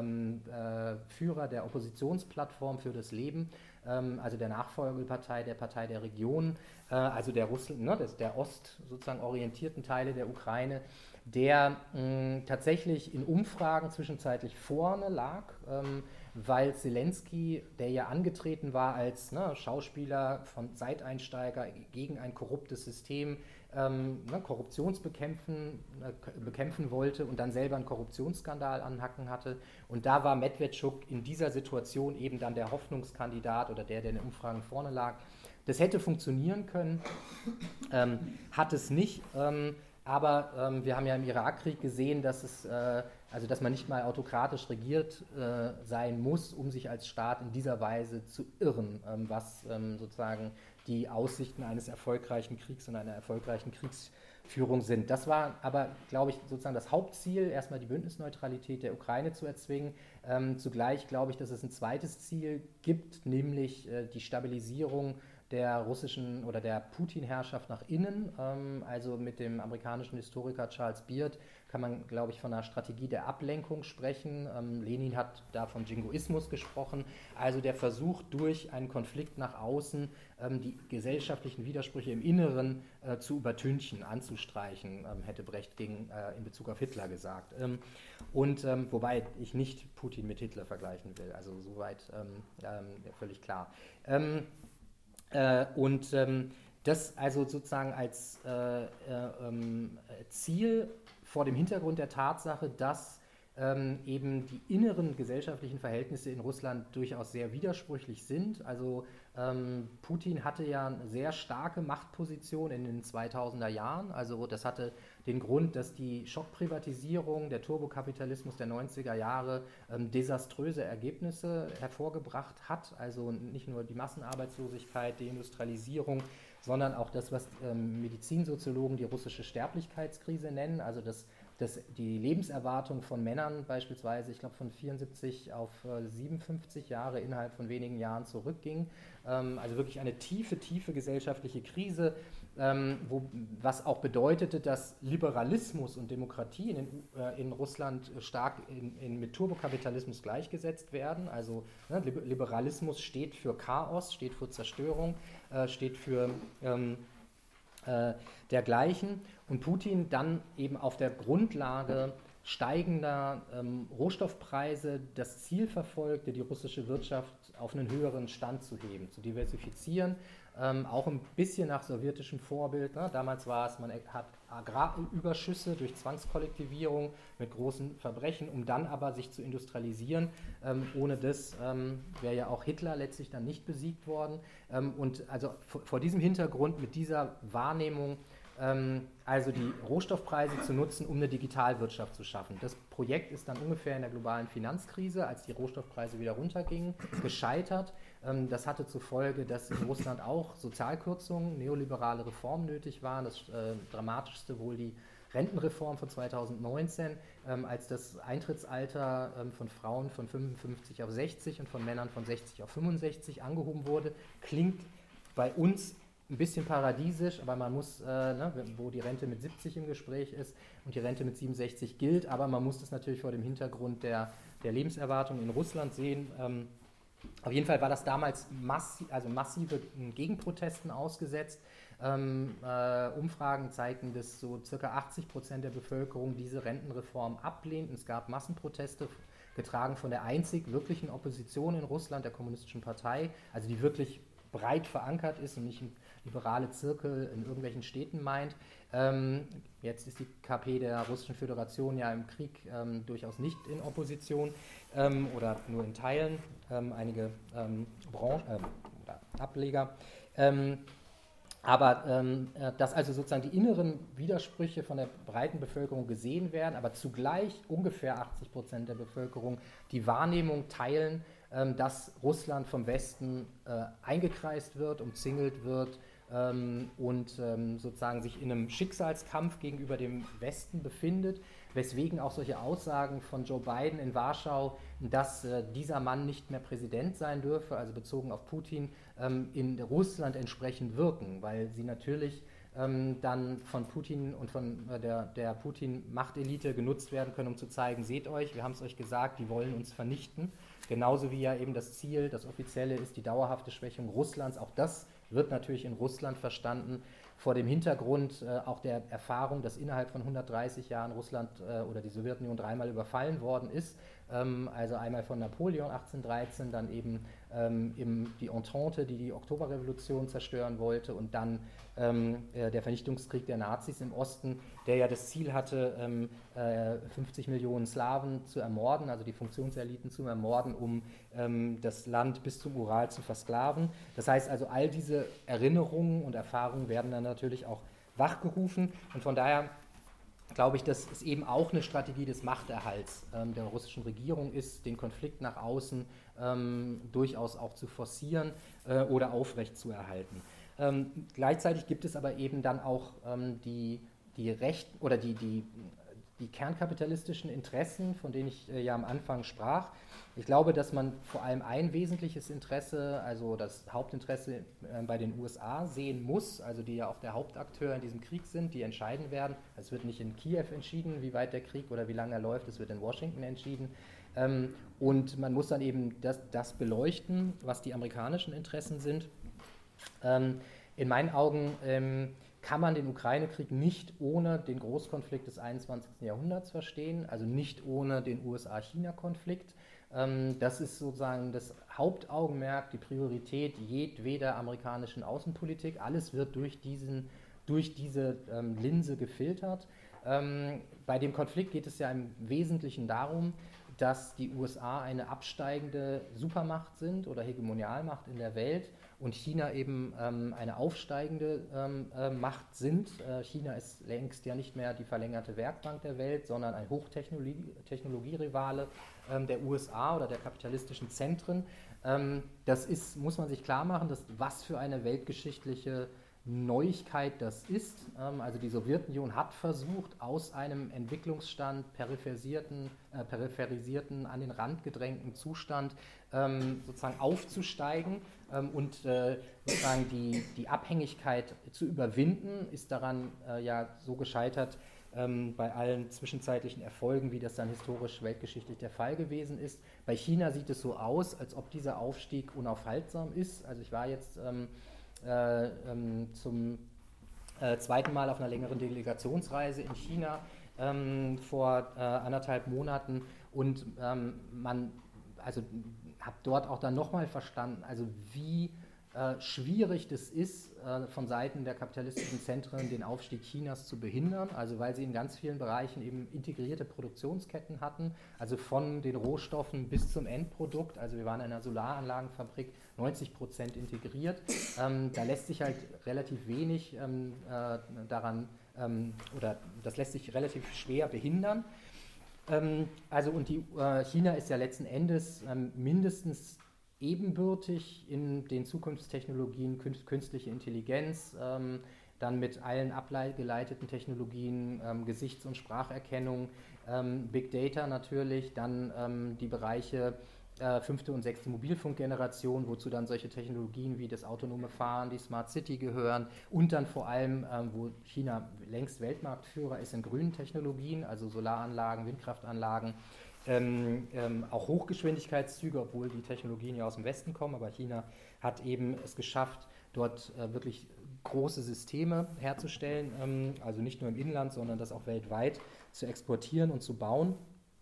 Führer der Oppositionsplattform für das Leben, also der Nachfolgepartei der Partei der Regionen, also der der Ost sozusagen orientierten Teile der Ukraine, der tatsächlich in Umfragen zwischenzeitlich vorne lag, weil Selenskyj, der ja angetreten war als Schauspieler von Seiteinsteiger gegen ein korruptes System, Korruptionsbekämpfen bekämpfen wollte und dann selber einen Korruptionsskandal anhacken hatte. Und da war Medvedchuk in dieser Situation eben dann der Hoffnungskandidat oder der in den Umfragen vorne lag. Das hätte funktionieren können, hat es nicht. Aber wir haben ja im Irakkrieg gesehen, dass dass man nicht mal autokratisch regiert sein muss, um sich als Staat in dieser Weise zu irren, was sozusagen die Aussichten eines erfolgreichen Kriegs und einer erfolgreichen Kriegsführung sind. Das war aber, glaube ich, sozusagen das Hauptziel, erstmal die Bündnisneutralität der Ukraine zu erzwingen. Zugleich glaube ich, dass es ein zweites Ziel gibt, nämlich die Stabilisierung der russischen oder der Putin-Herrschaft nach innen. Also mit dem amerikanischen Historiker Charles Beard kann man, glaube ich, von einer Strategie der Ablenkung sprechen. Lenin hat da von Jingoismus gesprochen. Also der Versuch, durch einen Konflikt nach außen die gesellschaftlichen Widersprüche im Inneren zu übertünchen, anzustreichen, hätte Brecht in Bezug auf Hitler gesagt. Wobei ich nicht Putin mit Hitler vergleichen will. Also soweit völlig klar. Das also sozusagen als Ziel vor dem Hintergrund der Tatsache, dass eben die inneren gesellschaftlichen Verhältnisse in Russland durchaus sehr widersprüchlich sind. Also Putin hatte ja eine sehr starke Machtposition in den 2000er Jahren. Also das hatte den Grund, dass die Schockprivatisierung, der Turbokapitalismus der 90er Jahre desaströse Ergebnisse hervorgebracht hat. Also nicht nur die Massenarbeitslosigkeit, Deindustrialisierung, sondern auch das, was Medizinsoziologen die russische Sterblichkeitskrise nennen. Also dass die Lebenserwartung von Männern beispielsweise, ich glaube, von 74 auf 57 Jahre innerhalb von wenigen Jahren zurückging. Also wirklich eine tiefe gesellschaftliche Krise. was auch bedeutete, dass Liberalismus und Demokratie in Russland stark mit Turbokapitalismus gleichgesetzt werden. Also Liberalismus steht für Chaos, steht für Zerstörung, steht für dergleichen. Und Putin dann eben auf der Grundlage steigender Rohstoffpreise das Ziel verfolgte, die russische Wirtschaft auf einen höheren Stand zu heben, zu diversifizieren, auch ein bisschen nach sowjetischem Vorbild. Ne? Damals war es, man hat Agrarüberschüsse durch Zwangskollektivierung mit großen Verbrechen, um dann aber sich zu industrialisieren. Ohne das wäre ja auch Hitler letztlich dann nicht besiegt worden. Und also vor diesem Hintergrund, mit dieser Wahrnehmung, also die Rohstoffpreise zu nutzen, um eine Digitalwirtschaft zu schaffen. Das Projekt ist dann ungefähr in der globalen Finanzkrise, als die Rohstoffpreise wieder runtergingen, gescheitert. Das hatte zur Folge, dass in Russland auch Sozialkürzungen, neoliberale Reformen nötig waren. Das dramatischste wohl die Rentenreform von 2019, als das Eintrittsalter von Frauen von 55 auf 60 und von Männern von 60 auf 65 angehoben wurde. Klingt bei uns ein bisschen paradiesisch, aber man muss, wo die Rente mit 70 im Gespräch ist und die Rente mit 67 gilt, aber man muss das natürlich vor dem Hintergrund der Lebenserwartung in Russland sehen. Auf jeden Fall war das damals massive Gegenprotesten ausgesetzt. Umfragen zeigten, dass so ca. 80% der Bevölkerung diese Rentenreform ablehnt. Es gab Massenproteste, getragen von der einzig wirklichen Opposition in Russland, der Kommunistischen Partei, also die wirklich breit verankert ist und nicht ein liberale Zirkel in irgendwelchen Städten meint. Jetzt ist die KP der Russischen Föderation ja im Krieg durchaus nicht in Opposition oder nur in Teilen, einige oder Ableger. Dass also sozusagen die inneren Widersprüche von der breiten Bevölkerung gesehen werden, aber zugleich ungefähr 80% der Bevölkerung die Wahrnehmung teilen, dass Russland vom Westen eingekreist wird, umzingelt wird und sozusagen sich in einem Schicksalskampf gegenüber dem Westen befindet, weswegen auch solche Aussagen von Joe Biden in Warschau, dass dieser Mann nicht mehr Präsident sein dürfe, also bezogen auf Putin, in Russland entsprechend wirken, weil sie natürlich dann von Putin und von der Putin-Machtelite genutzt werden können, um zu zeigen, seht euch, wir haben es euch gesagt, die wollen uns vernichten. Genauso wie ja eben das Ziel, das Offizielle ist die dauerhafte Schwächung Russlands. Auch das wird natürlich in Russland verstanden, vor dem Hintergrund auch der Erfahrung, dass innerhalb von 130 Jahren Russland oder die Sowjetunion dreimal überfallen worden ist. Also einmal von Napoleon 1813, dann eben die Entente, die die Oktoberrevolution zerstören wollte, und dann der Vernichtungskrieg der Nazis im Osten, der ja das Ziel hatte, 50 Millionen Slawen zu ermorden, also die Funktionseliten zu ermorden, um das Land bis zum Ural zu versklaven. Das heißt also, all diese Erinnerungen und Erfahrungen werden dann natürlich auch wachgerufen, und von daher glaube ich, dass es eben auch eine Strategie des Machterhalts der russischen Regierung ist, den Konflikt nach außen durchaus auch zu forcieren oder aufrechtzuerhalten. Gleichzeitig gibt es aber eben dann auch die kernkapitalistischen Interessen, von denen ich ja am Anfang sprach. Ich glaube, dass man vor allem ein wesentliches Interesse, also das Hauptinteresse bei den USA sehen muss, also die ja auch der Hauptakteur in diesem Krieg sind, die entscheiden werden. Es wird nicht in Kiew entschieden, wie weit der Krieg oder wie lange er läuft, es wird in Washington entschieden. Und man muss dann eben das beleuchten, was die amerikanischen Interessen sind. In meinen Augen kann man den Ukraine-Krieg nicht ohne den Großkonflikt des 21. Jahrhunderts verstehen, also nicht ohne den USA-China-Konflikt. Das ist sozusagen das Hauptaugenmerk, die Priorität jedweder amerikanischen Außenpolitik. Alles wird durch diese Linse gefiltert. Bei dem Konflikt geht es ja im Wesentlichen darum, dass die USA eine absteigende Supermacht sind oder Hegemonialmacht in der Welt und China eben eine aufsteigende Macht sind. China ist längst ja nicht mehr die verlängerte Werkbank der Welt, sondern ein Hochtechnologierivale der USA oder der kapitalistischen Zentren. Das muss man sich klar machen, was für eine weltgeschichtliche Neuigkeit das ist. Also die Sowjetunion hat versucht, aus einem Entwicklungsstand, peripherisierten, an den Rand gedrängten Zustand sozusagen aufzusteigen und sozusagen die Abhängigkeit zu überwinden, ist daran ja so gescheitert, bei allen zwischenzeitlichen Erfolgen, wie das dann historisch weltgeschichtlich der Fall gewesen ist. Bei China sieht es so aus, als ob dieser Aufstieg unaufhaltsam ist. Also ich war jetzt zum zweiten Mal auf einer längeren Delegationsreise in China vor 1,5 Monaten und also habe dort auch dann nochmal verstanden, also wie schwierig das ist, von Seiten der kapitalistischen Zentren den Aufstieg Chinas zu behindern, also weil sie in ganz vielen Bereichen eben integrierte Produktionsketten hatten, also von den Rohstoffen bis zum Endprodukt, also wir waren in einer Solaranlagenfabrik 90% integriert, da lässt sich halt relativ wenig oder das lässt sich relativ schwer behindern. Also und China ist ja letzten Endes mindestens ebenbürtig in den Zukunftstechnologien, künstliche Intelligenz, dann mit allen abgeleiteten Technologien, Gesichts- und Spracherkennung, Big Data natürlich, dann die Bereiche 5. und 6. Mobilfunkgeneration, wozu dann solche Technologien wie das autonome Fahren, die Smart City gehören und dann vor allem, wo China längst Weltmarktführer ist in grünen Technologien, also Solaranlagen, Windkraftanlagen, auch Hochgeschwindigkeitszüge, obwohl die Technologien ja aus dem Westen kommen, aber China hat eben es geschafft, dort wirklich große Systeme herzustellen, also nicht nur im Inland, sondern das auch weltweit zu exportieren und zu bauen.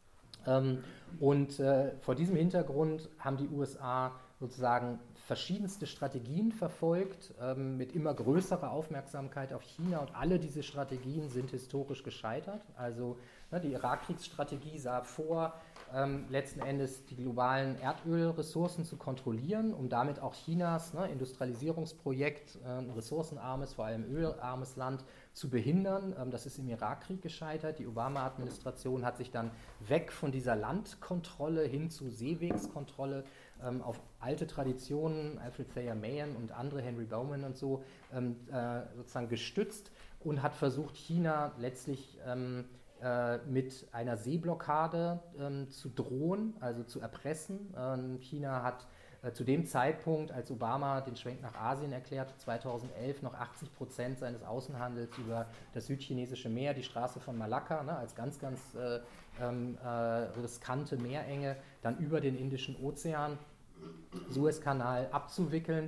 Vor diesem Hintergrund haben die USA sozusagen verschiedenste Strategien verfolgt, mit immer größerer Aufmerksamkeit auf China, und alle diese Strategien sind historisch gescheitert. Also die Irakkriegsstrategie sah vor, letzten Endes die globalen Erdölressourcen zu kontrollieren, um damit auch Chinas Industrialisierungsprojekt, ein ressourcenarmes, vor allem ölarmes Land, zu behindern. Das ist im Irakkrieg gescheitert. Die Obama-Administration hat sich dann weg von dieser Landkontrolle hin zu Seewegskontrolle auf alte Traditionen, Alfred Thayer Mahan und andere, Henry Bowman und so, sozusagen gestützt und hat versucht, China letztlich mit einer Seeblockade zu drohen, also zu erpressen. China hat zu dem Zeitpunkt, als Obama den Schwenk nach Asien erklärte, 2011 noch 80% seines Außenhandels über das südchinesische Meer, die Straße von Malakka, als ganz, ganz riskante Meerenge, dann über den Indischen Ozean, Suezkanal abzuwickeln.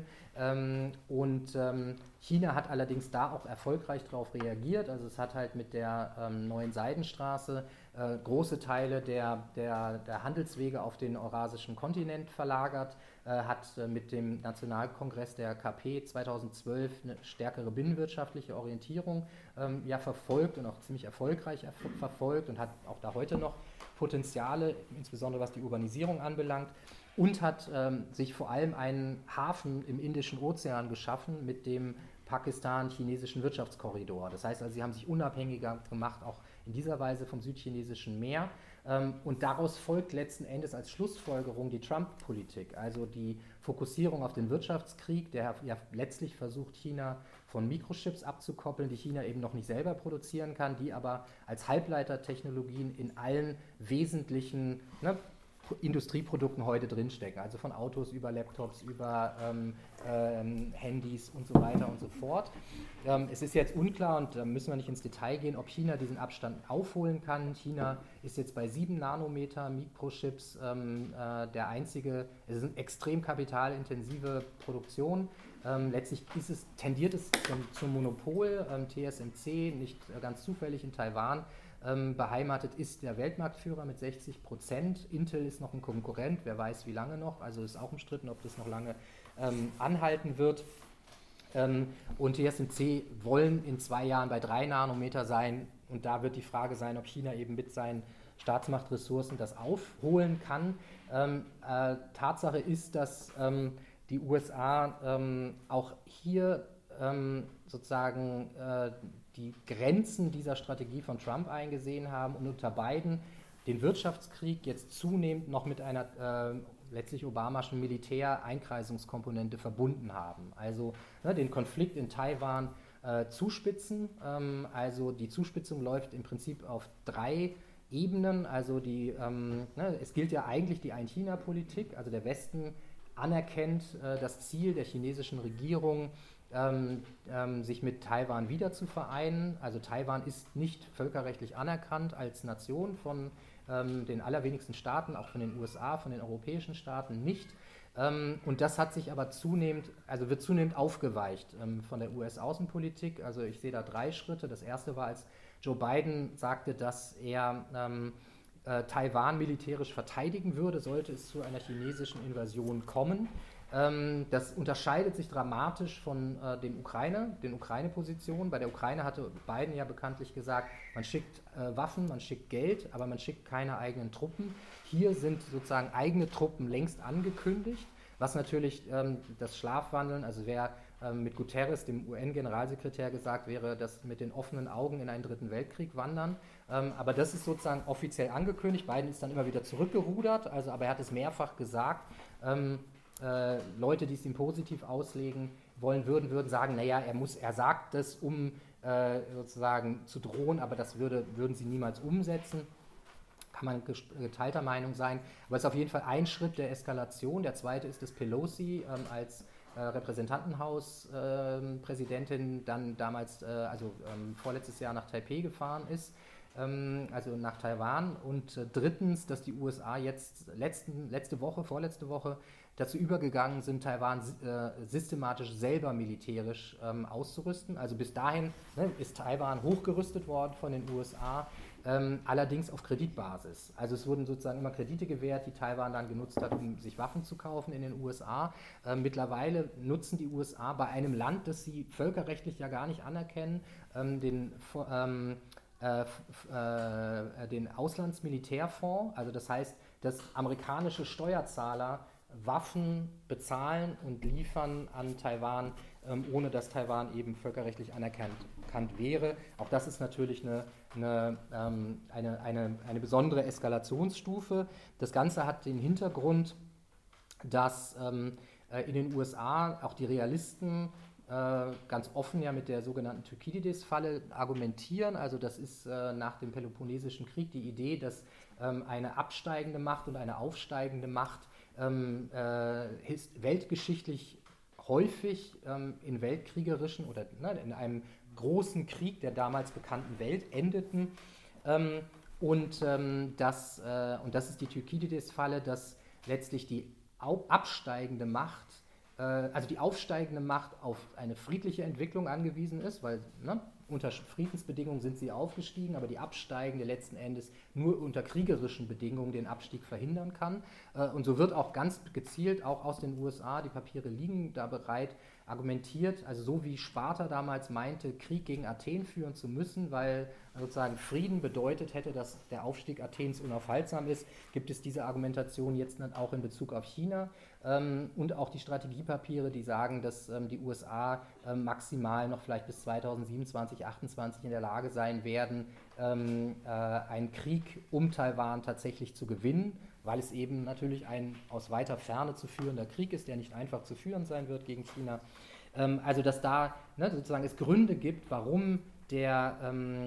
China hat allerdings da auch erfolgreich darauf reagiert. Also es hat halt mit der neuen Seidenstraße große Teile der Handelswege auf den eurasischen Kontinent verlagert, hat mit dem Nationalkongress der KP 2012 eine stärkere binnenwirtschaftliche Orientierung verfolgt und auch ziemlich erfolgreich verfolgt und hat auch da heute noch Potenziale, insbesondere was die Urbanisierung anbelangt. Und hat sich vor allem einen Hafen im Indischen Ozean geschaffen mit dem Pakistan-chinesischen Wirtschaftskorridor. Das heißt also, sie haben sich unabhängiger gemacht, auch in dieser Weise vom südchinesischen Meer. Und daraus folgt letzten Endes als Schlussfolgerung die Trump-Politik, also die Fokussierung auf den Wirtschaftskrieg, der ja letztlich versucht, China von Mikrochips abzukoppeln, die China eben noch nicht selber produzieren kann, die aber als Halbleitertechnologien in allen wesentlichen Industrieprodukten heute drinstecken, also von Autos über Laptops, über Handys und so weiter und so fort. Es ist jetzt unklar, und da müssen wir nicht ins Detail gehen, ob China diesen Abstand aufholen kann. China ist jetzt bei 7 Nanometer Mikrochips der einzige, es ist eine extrem kapitalintensive Produktion. Letztlich tendiert es zum Monopol. TSMC, nicht ganz zufällig in Taiwan, beheimatet ist der Weltmarktführer mit 60%. Intel ist noch ein Konkurrent, wer weiß wie lange noch, also ist auch umstritten, ob das noch lange anhalten wird. Und TSMC wollen in 2 Jahren bei 3 Nanometer sein, und da wird die Frage sein, ob China eben mit seinen Staatsmachtressourcen das aufholen kann. Tatsache ist, dass die USA auch hier sozusagen die Grenzen dieser Strategie von Trump eingesehen haben und unter Biden den Wirtschaftskrieg jetzt zunehmend noch mit einer letztlich Obamaschen Militär-Einkreisungskomponente verbunden haben. Also den Konflikt in Taiwan zuspitzen. Also die Zuspitzung läuft im Prinzip auf 3 Ebenen. Also es gilt ja eigentlich die Ein-China-Politik, also der Westen anerkennt das Ziel der chinesischen Regierung, sich mit Taiwan wieder zu vereinen. Also Taiwan ist nicht völkerrechtlich anerkannt als Nation von den allerwenigsten Staaten, auch von den USA, von den europäischen Staaten nicht. Und das hat sich aber wird zunehmend aufgeweicht von der US-Außenpolitik. Also ich sehe da 3 Schritte. Das erste war, als Joe Biden sagte, dass er Taiwan militärisch verteidigen würde, sollte es zu einer chinesischen Invasion kommen. Das unterscheidet sich dramatisch von den Ukraine-Positionen. Bei der Ukraine hatte Biden ja bekanntlich gesagt, man schickt Waffen, man schickt Geld, aber man schickt keine eigenen Truppen. Hier sind sozusagen eigene Truppen längst angekündigt, was natürlich das Schlafwandeln, also wer mit Guterres, dem UN-Generalsekretär, gesagt wäre, das mit den offenen Augen in einen 3. Weltkrieg wandern. Aber das ist sozusagen offiziell angekündigt. Biden ist dann immer wieder zurückgerudert, aber er hat es mehrfach gesagt. Leute, die es ihm positiv auslegen würden sagen, naja, er sagt das, um sozusagen zu drohen, aber das würden sie niemals umsetzen. Kann man geteilter Meinung sein. Aber es ist auf jeden Fall ein Schritt der Eskalation. Der zweite ist, dass Pelosi als Repräsentantenhauspräsidentin dann damals, vorletztes Jahr nach Taipei gefahren ist, also nach Taiwan. Und drittens, dass die USA jetzt vorletzte Woche dazu übergegangen sind, Taiwan systematisch selber militärisch auszurüsten. Also bis dahin ist Taiwan hochgerüstet worden von den USA, allerdings auf Kreditbasis. Also es wurden sozusagen immer Kredite gewährt, die Taiwan dann genutzt hat, um sich Waffen zu kaufen in den USA. Mittlerweile nutzen die USA bei einem Land, das sie völkerrechtlich ja gar nicht anerkennen, den Auslandsmilitärfonds. Also das heißt, dass amerikanische Steuerzahler Waffen bezahlen und liefern an Taiwan, ohne dass Taiwan eben völkerrechtlich anerkannt wäre. Auch das ist natürlich eine besondere Eskalationsstufe. Das Ganze hat den Hintergrund, dass in den USA auch die Realisten ganz offen ja mit der sogenannten Thukydides-Falle argumentieren. Also das ist nach dem Peloponnesischen Krieg die Idee, dass eine absteigende Macht und eine aufsteigende Macht weltgeschichtlich häufig in weltkriegerischen oder in einem großen Krieg der damals bekannten Welt endeten. Und das ist die Thukydides-Falle, dass letztlich die absteigende Macht, also die aufsteigende Macht auf eine friedliche Entwicklung angewiesen ist, weil unter Friedensbedingungen sind sie aufgestiegen, aber die absteigende letzten Endes nur unter kriegerischen Bedingungen den Abstieg verhindern kann. Und so wird auch ganz gezielt, auch aus den USA, die Papiere liegen da bereit, argumentiert, also so wie Sparta damals meinte, Krieg gegen Athen führen zu müssen, weil sozusagen Frieden bedeutet hätte, dass der Aufstieg Athens unaufhaltsam ist, gibt es diese Argumentation jetzt auch in Bezug auf China und auch die Strategiepapiere, die sagen, dass die USA maximal noch vielleicht bis 2027, 2028 in der Lage sein werden, einen Krieg um Taiwan tatsächlich zu gewinnen, weil es eben natürlich ein aus weiter Ferne zu führender Krieg ist, der nicht einfach zu führen sein wird gegen China. Also dass da sozusagen es Gründe gibt, warum der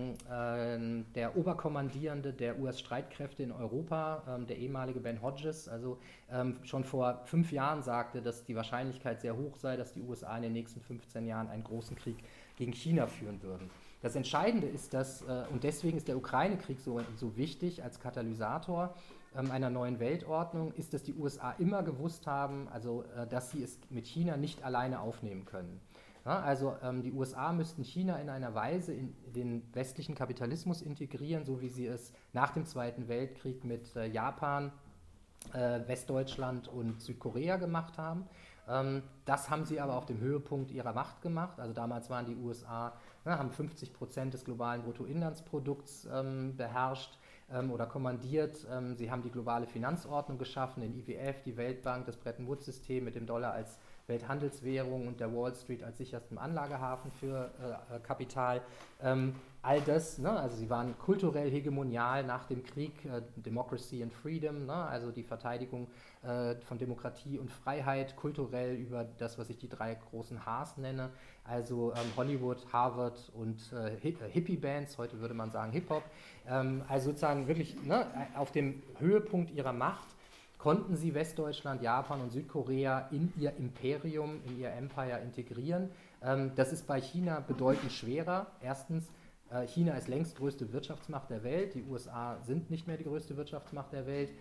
Oberkommandierende der US-Streitkräfte in Europa, der ehemalige Ben Hodges, also schon vor 5 Jahren sagte, dass die Wahrscheinlichkeit sehr hoch sei, dass die USA in den nächsten 15 Jahren einen großen Krieg gegen China führen würden. Das Entscheidende ist, und deswegen ist der Ukraine-Krieg so wichtig als Katalysator einer neuen Weltordnung, ist, dass die USA immer gewusst haben, also dass sie es mit China nicht alleine aufnehmen können. Ja, also die USA müssten China in einer Weise in den westlichen Kapitalismus integrieren, so wie sie es nach dem Zweiten Weltkrieg mit Japan, Westdeutschland und Südkorea gemacht haben. Das haben sie aber auf dem Höhepunkt ihrer Macht gemacht. Also damals waren die USA, haben 50% des globalen Bruttoinlandsprodukts beherrscht oder kommandiert. Sie haben die globale Finanzordnung geschaffen, den IWF, die Weltbank, das Bretton-Woods-System mit dem Dollar als Welthandelswährung und der Wall Street als sicherstem Anlagehafen für Kapital. all das, ne, also sie waren kulturell hegemonial nach dem Krieg, Democracy and Freedom, ne, also die Verteidigung von Demokratie und Freiheit, kulturell über das, was ich die 3 großen Hs nenne, also Hollywood, Harvard und Hippie-Bands, heute würde man sagen Hip-Hop, also sozusagen wirklich, ne, auf dem Höhepunkt ihrer Macht konnten sie Westdeutschland, Japan und Südkorea in ihr Imperium, in ihr Empire integrieren. Das ist bei China bedeutend schwerer. Erstens, China ist längst größte Wirtschaftsmacht der Welt, die USA sind nicht mehr die größte Wirtschaftsmacht der Welt.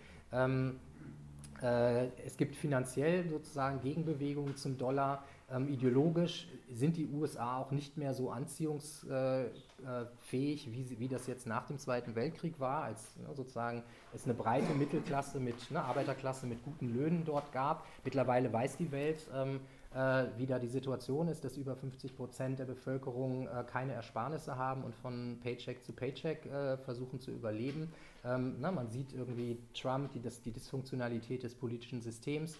Es gibt finanziell sozusagen Gegenbewegungen zum Dollar. Ideologisch sind die USA auch nicht mehr so anziehungsfähig, wie das jetzt nach dem Zweiten Weltkrieg war, als sozusagen es eine breite Mittelklasse mit Arbeiterklasse mit guten Löhnen dort gab. Mittlerweile weiß die Welt, wie da die Situation ist, dass über 50% der Bevölkerung keine Ersparnisse haben und von Paycheck zu Paycheck versuchen zu überleben. Man sieht irgendwie Trump, die Dysfunktionalität des politischen Systems.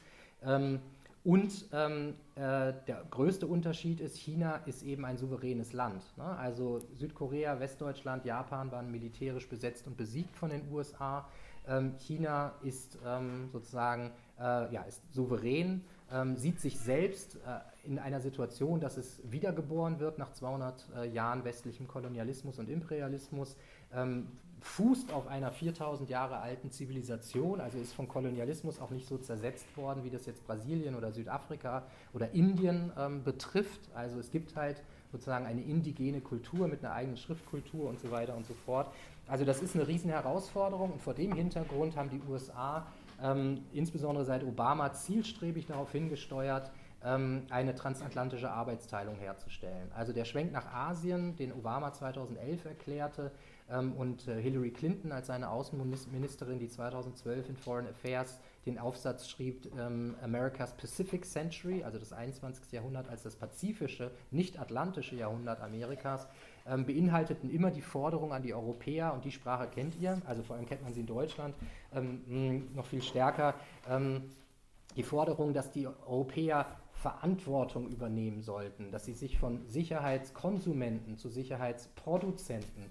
Der größte Unterschied ist, China ist eben ein souveränes Land. Ne? Also Südkorea, Westdeutschland, Japan waren militärisch besetzt und besiegt von den USA. China ist sozusagen ist souverän, sieht sich selbst in einer Situation, dass es wiedergeboren wird nach 200 Jahren westlichem Kolonialismus und Imperialismus, fußt auf einer 4000 Jahre alten Zivilisation, also ist vom Kolonialismus auch nicht so zersetzt worden, wie das jetzt Brasilien oder Südafrika oder Indien betrifft. Also es gibt halt sozusagen eine indigene Kultur mit einer eigenen Schriftkultur und so weiter und so fort. Also das ist eine riesen Herausforderung und vor dem Hintergrund haben die USA insbesondere seit Obama zielstrebig darauf hingesteuert, eine transatlantische Arbeitsteilung herzustellen. Also der Schwenk nach Asien, den Obama 2011 erklärte und Hillary Clinton als seine Außenministerin, die 2012 in Foreign Affairs den Aufsatz schrieb, America's Pacific Century, also das 21. Jahrhundert als das pazifische, nicht atlantische Jahrhundert Amerikas, beinhalteten immer die Forderung an die Europäer, und die Sprache kennt ihr, also vor allem kennt man sie in Deutschland noch viel stärker, die Forderung, dass die Europäer Verantwortung übernehmen sollten, dass sie sich von Sicherheitskonsumenten zu Sicherheitsproduzenten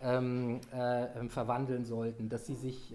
verwandeln sollten, dass sie sich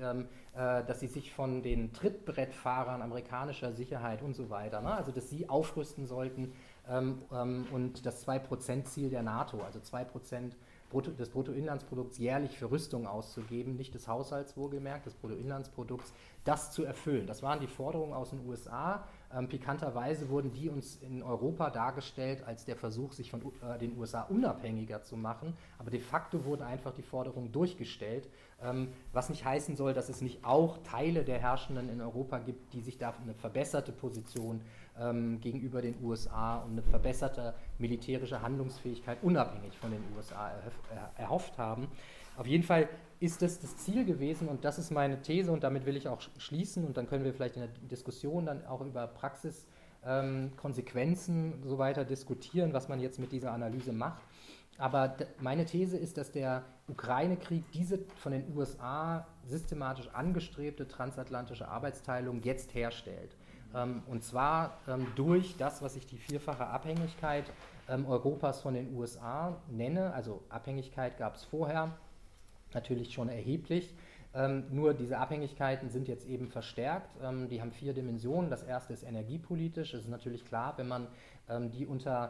von den Trittbrettfahrern amerikanischer Sicherheit und so weiter, also dass sie aufrüsten sollten und das 2%-Ziel der NATO, also 2% des Bruttoinlandsprodukts jährlich für Rüstung auszugeben, nicht des Haushalts wohlgemerkt, des Bruttoinlandsprodukts, das zu erfüllen. Das waren die Forderungen aus den USA. Pikanterweise wurden die uns in Europa dargestellt als der Versuch, sich von den USA unabhängiger zu machen, aber de facto wurden einfach die Forderungen durchgestellt, was nicht heißen soll, dass es nicht auch Teile der Herrschenden in Europa gibt, die sich da eine verbesserte Position gegenüber den USA und eine verbesserte militärische Handlungsfähigkeit unabhängig von den USA erhofft haben. Auf jeden Fall ist das Ziel gewesen, und das ist meine These, und damit will ich auch schließen, und dann können wir vielleicht in der Diskussion dann auch über Praxiskonsequenzen so weiter diskutieren, was man jetzt mit dieser Analyse macht. Aber meine These ist, dass der Ukraine-Krieg diese von den USA systematisch angestrebte transatlantische Arbeitsteilung jetzt herstellt. Und zwar durch das, was ich die vierfache Abhängigkeit Europas von den USA nenne. Also Abhängigkeit gab es vorher, natürlich schon erheblich. Nur diese Abhängigkeiten sind jetzt eben verstärkt. Die haben 4 Dimensionen. Das erste ist energiepolitisch. Es ist natürlich klar, wenn man die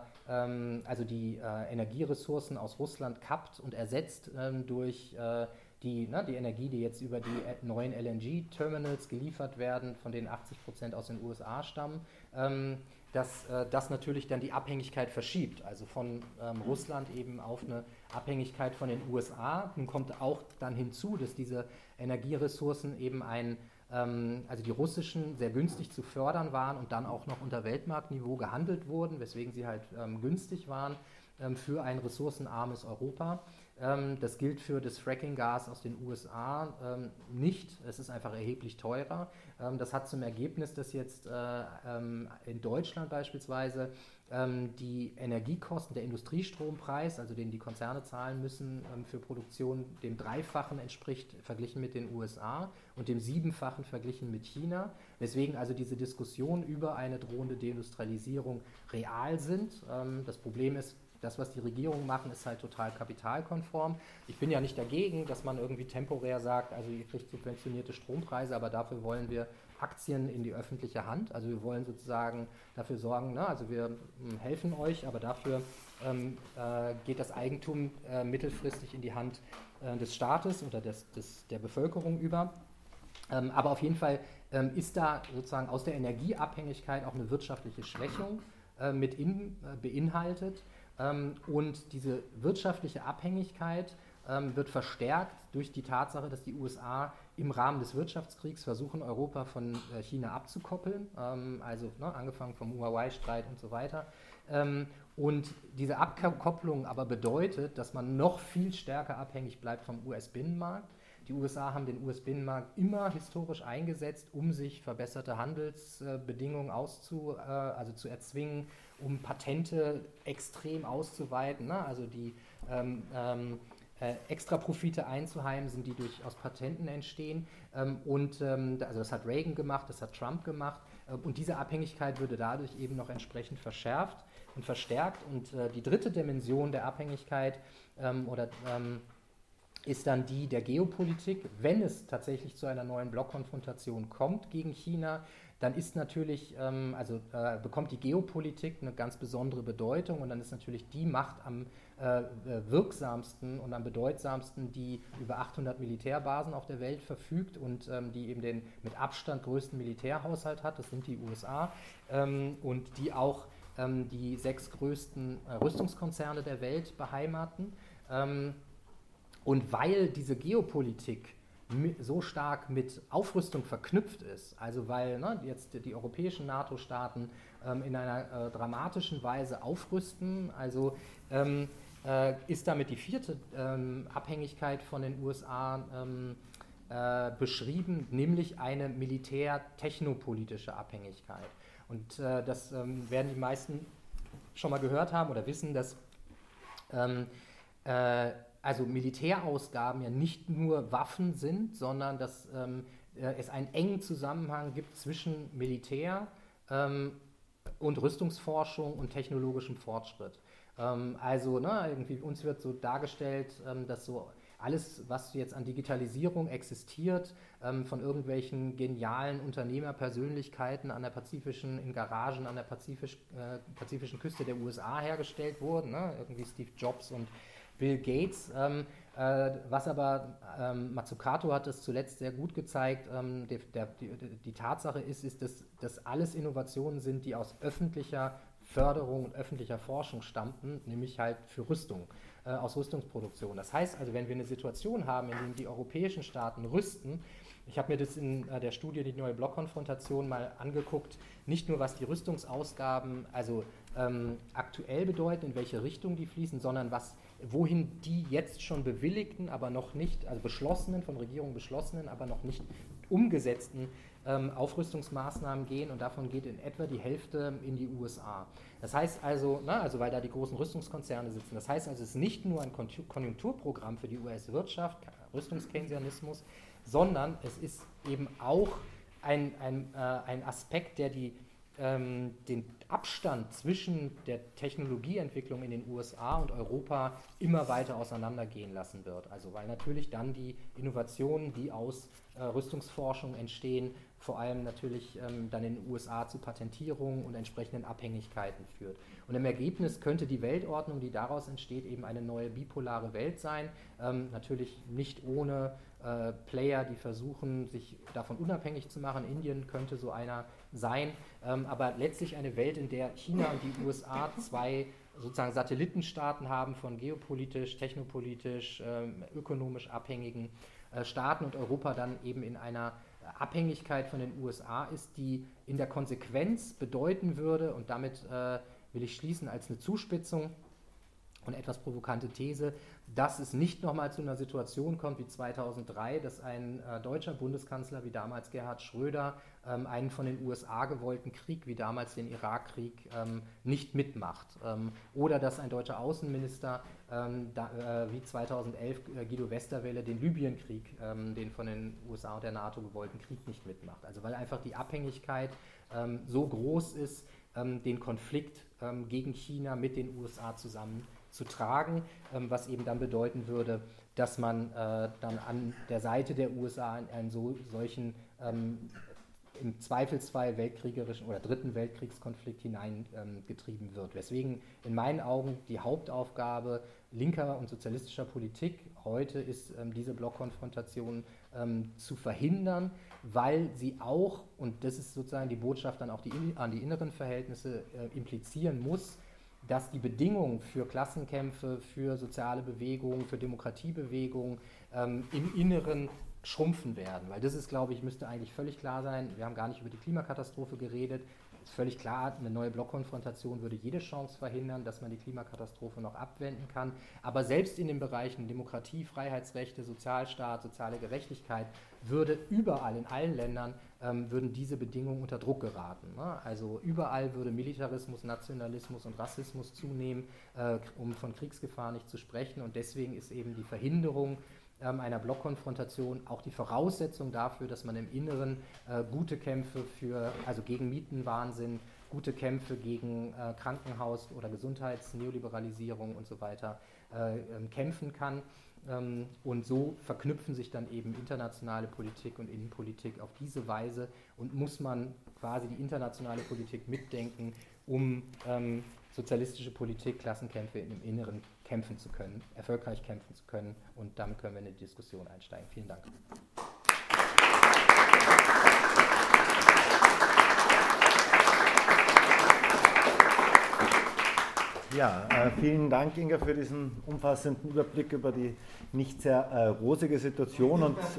Energieressourcen aus Russland kappt und ersetzt durch die Energie, die jetzt über die neuen LNG-Terminals geliefert werden, von denen 80% aus den USA stammen, dass das natürlich dann die Abhängigkeit verschiebt, also von Russland eben auf eine Abhängigkeit von den USA. Nun kommt auch dann hinzu, dass diese Energieressourcen eben also die russischen sehr günstig zu fördern waren und dann auch noch unter Weltmarktniveau gehandelt wurden, weswegen sie halt günstig waren für ein ressourcenarmes Europa. Das gilt für das Fracking-Gas aus den USA nicht. Es ist einfach erheblich teurer. Das hat zum Ergebnis, dass jetzt in Deutschland beispielsweise die Energiekosten, der Industriestrompreis, also den die Konzerne zahlen müssen für Produktion, dem Dreifachen entspricht verglichen mit den USA und dem 7-fachen verglichen mit China. Weswegen also diese Diskussionen über eine drohende Deindustrialisierung real sind. Das Problem ist, das, was die Regierungen machen, ist halt total kapitalkonform. Ich bin ja nicht dagegen, dass man irgendwie temporär sagt, also ihr kriegt subventionierte Strompreise, aber dafür wollen wir Aktien in die öffentliche Hand. Also wir wollen sozusagen dafür sorgen, ne, also wir helfen euch, aber dafür geht das Eigentum mittelfristig in die Hand des Staates oder der Bevölkerung über. Aber auf jeden Fall ist da sozusagen aus der Energieabhängigkeit auch eine wirtschaftliche Schwächung beinhaltet. Und diese wirtschaftliche Abhängigkeit wird verstärkt durch die Tatsache, dass die USA im Rahmen des Wirtschaftskriegs versuchen, Europa von China abzukoppeln, also angefangen vom Huawei-Streit und so weiter. Und diese Abkopplung aber bedeutet, dass man noch viel stärker abhängig bleibt vom US-Binnenmarkt. Die USA haben den US-Binnenmarkt immer historisch eingesetzt, um sich verbesserte Handelsbedingungen also zu erzwingen, um Patente extrem auszuweiten, ne? Also die Extraprofite einzuheimsen, die aus Patenten entstehen. Also das hat Reagan gemacht, das hat Trump gemacht. Und diese Abhängigkeit würde dadurch eben noch entsprechend verschärft und verstärkt. Und die dritte Dimension der Abhängigkeit ist dann die der Geopolitik. Wenn es tatsächlich zu einer neuen Blockkonfrontation kommt gegen China, dann ist natürlich, bekommt die Geopolitik eine ganz besondere Bedeutung und dann ist natürlich die Macht am wirksamsten und am bedeutsamsten, die über 800 Militärbasen auf der Welt verfügt und die eben den mit Abstand größten Militärhaushalt hat, das sind die USA, und die auch die 6 größten Rüstungskonzerne der Welt beheimaten. Und weil diese Geopolitik so stark mit Aufrüstung verknüpft ist, also weil jetzt die europäischen NATO-Staaten in einer dramatischen Weise aufrüsten, also ist damit die vierte Abhängigkeit von den USA beschrieben, nämlich eine militär-technopolitische Abhängigkeit. Und das werden die meisten schon mal gehört haben oder wissen, dass also Militärausgaben ja nicht nur Waffen sind, sondern dass es einen engen Zusammenhang gibt zwischen Militär und Rüstungsforschung und technologischem Fortschritt. Irgendwie uns wird so dargestellt, dass so alles, was jetzt an Digitalisierung existiert, von irgendwelchen genialen Unternehmerpersönlichkeiten in Garagen an der pazifischen Küste der USA hergestellt wurden, ne? Irgendwie Steve Jobs und Bill Gates, was aber Mazzucato hat es zuletzt sehr gut gezeigt, die Tatsache ist, dass das alles Innovationen sind, die aus öffentlicher Förderung und öffentlicher Forschung stammten, nämlich halt für Rüstung, aus Rüstungsproduktion. Das heißt also, wenn wir eine Situation haben, in der die europäischen Staaten rüsten, ich habe mir das in der Studie Die neue Blockkonfrontation mal angeguckt, nicht nur was die Rüstungsausgaben aktuell bedeuten, in welche Richtung die fließen, sondern wohin die jetzt schon bewilligten, aber noch nicht, also von Regierungen beschlossenen, aber noch nicht umgesetzten Aufrüstungsmaßnahmen gehen und davon geht in etwa die Hälfte in die USA. Das heißt also, weil da die großen Rüstungskonzerne sitzen, das heißt also, es ist nicht nur ein Konjunkturprogramm für die US-Wirtschaft, Rüstungskeynesianismus, sondern es ist eben auch ein Aspekt, der den Abstand zwischen der Technologieentwicklung in den USA und Europa immer weiter auseinandergehen lassen wird. Also weil natürlich dann die Innovationen, die aus Rüstungsforschung entstehen, vor allem natürlich dann in den USA zu Patentierungen und entsprechenden Abhängigkeiten führt. Und im Ergebnis könnte die Weltordnung, die daraus entsteht, eben eine neue bipolare Welt sein, natürlich nicht ohne Player, die versuchen, sich davon unabhängig zu machen. Indien könnte so einer sein, aber letztlich eine Welt, in der China und die USA 2 sozusagen Satellitenstaaten haben von geopolitisch, technopolitisch, ökonomisch abhängigen Staaten und Europa dann eben in einer Abhängigkeit von den USA ist, die in der Konsequenz bedeuten würde, und damit will ich schließen als eine Zuspitzung und etwas provokante These, dass es nicht nochmal zu einer Situation kommt wie 2003, dass ein deutscher Bundeskanzler wie damals Gerhard Schröder einen von den USA gewollten Krieg wie damals den Irakkrieg nicht mitmacht. Oder dass ein deutscher Außenminister wie 2011 Guido Westerwelle den Libyenkrieg, den von den USA und der NATO gewollten Krieg nicht mitmacht. Also weil einfach die Abhängigkeit so groß ist, den Konflikt gegen China mit den USA zusammen zu tragen, was eben dann bedeuten würde, dass man dann an der Seite der USA in einen solchen im Zweifelsfall weltkriegerischen oder dritten Weltkriegskonflikt hineingetrieben wird. Weswegen in meinen Augen die Hauptaufgabe linker und sozialistischer Politik heute ist, diese Blockkonfrontation zu verhindern, weil sie auch, und das ist sozusagen die Botschaft dann auch an die inneren Verhältnisse, implizieren muss, dass die Bedingungen für Klassenkämpfe, für soziale Bewegungen, für Demokratiebewegungen im Inneren schrumpfen werden. Weil das ist, glaube ich, müsste eigentlich völlig klar sein. Wir haben gar nicht über die Klimakatastrophe geredet. Es ist völlig klar, eine neue Blockkonfrontation würde jede Chance verhindern, dass man die Klimakatastrophe noch abwenden kann. Aber selbst in den Bereichen Demokratie, Freiheitsrechte, Sozialstaat, soziale Gerechtigkeit würde überall in allen Ländern würden diese Bedingungen unter Druck geraten. Ne? Also überall würde Militarismus, Nationalismus und Rassismus zunehmen, um von Kriegsgefahr nicht zu sprechen. Und deswegen ist eben die Verhinderung einer Blockkonfrontation auch die Voraussetzung dafür, dass man im Inneren gute Kämpfe also gegen Mietenwahnsinn, gute Kämpfe gegen Krankenhaus- oder Gesundheitsneoliberalisierung und so weiter kämpfen kann. Und so verknüpfen sich dann eben internationale Politik und Innenpolitik auf diese Weise und muss man quasi die internationale Politik mitdenken, um sozialistische Politik, Klassenkämpfe im Inneren kämpfen zu können, erfolgreich kämpfen zu können, und damit können wir in die Diskussion einsteigen. Vielen Dank. Ja, vielen Dank, Inga, für diesen umfassenden Überblick über die nicht sehr rosige Situation und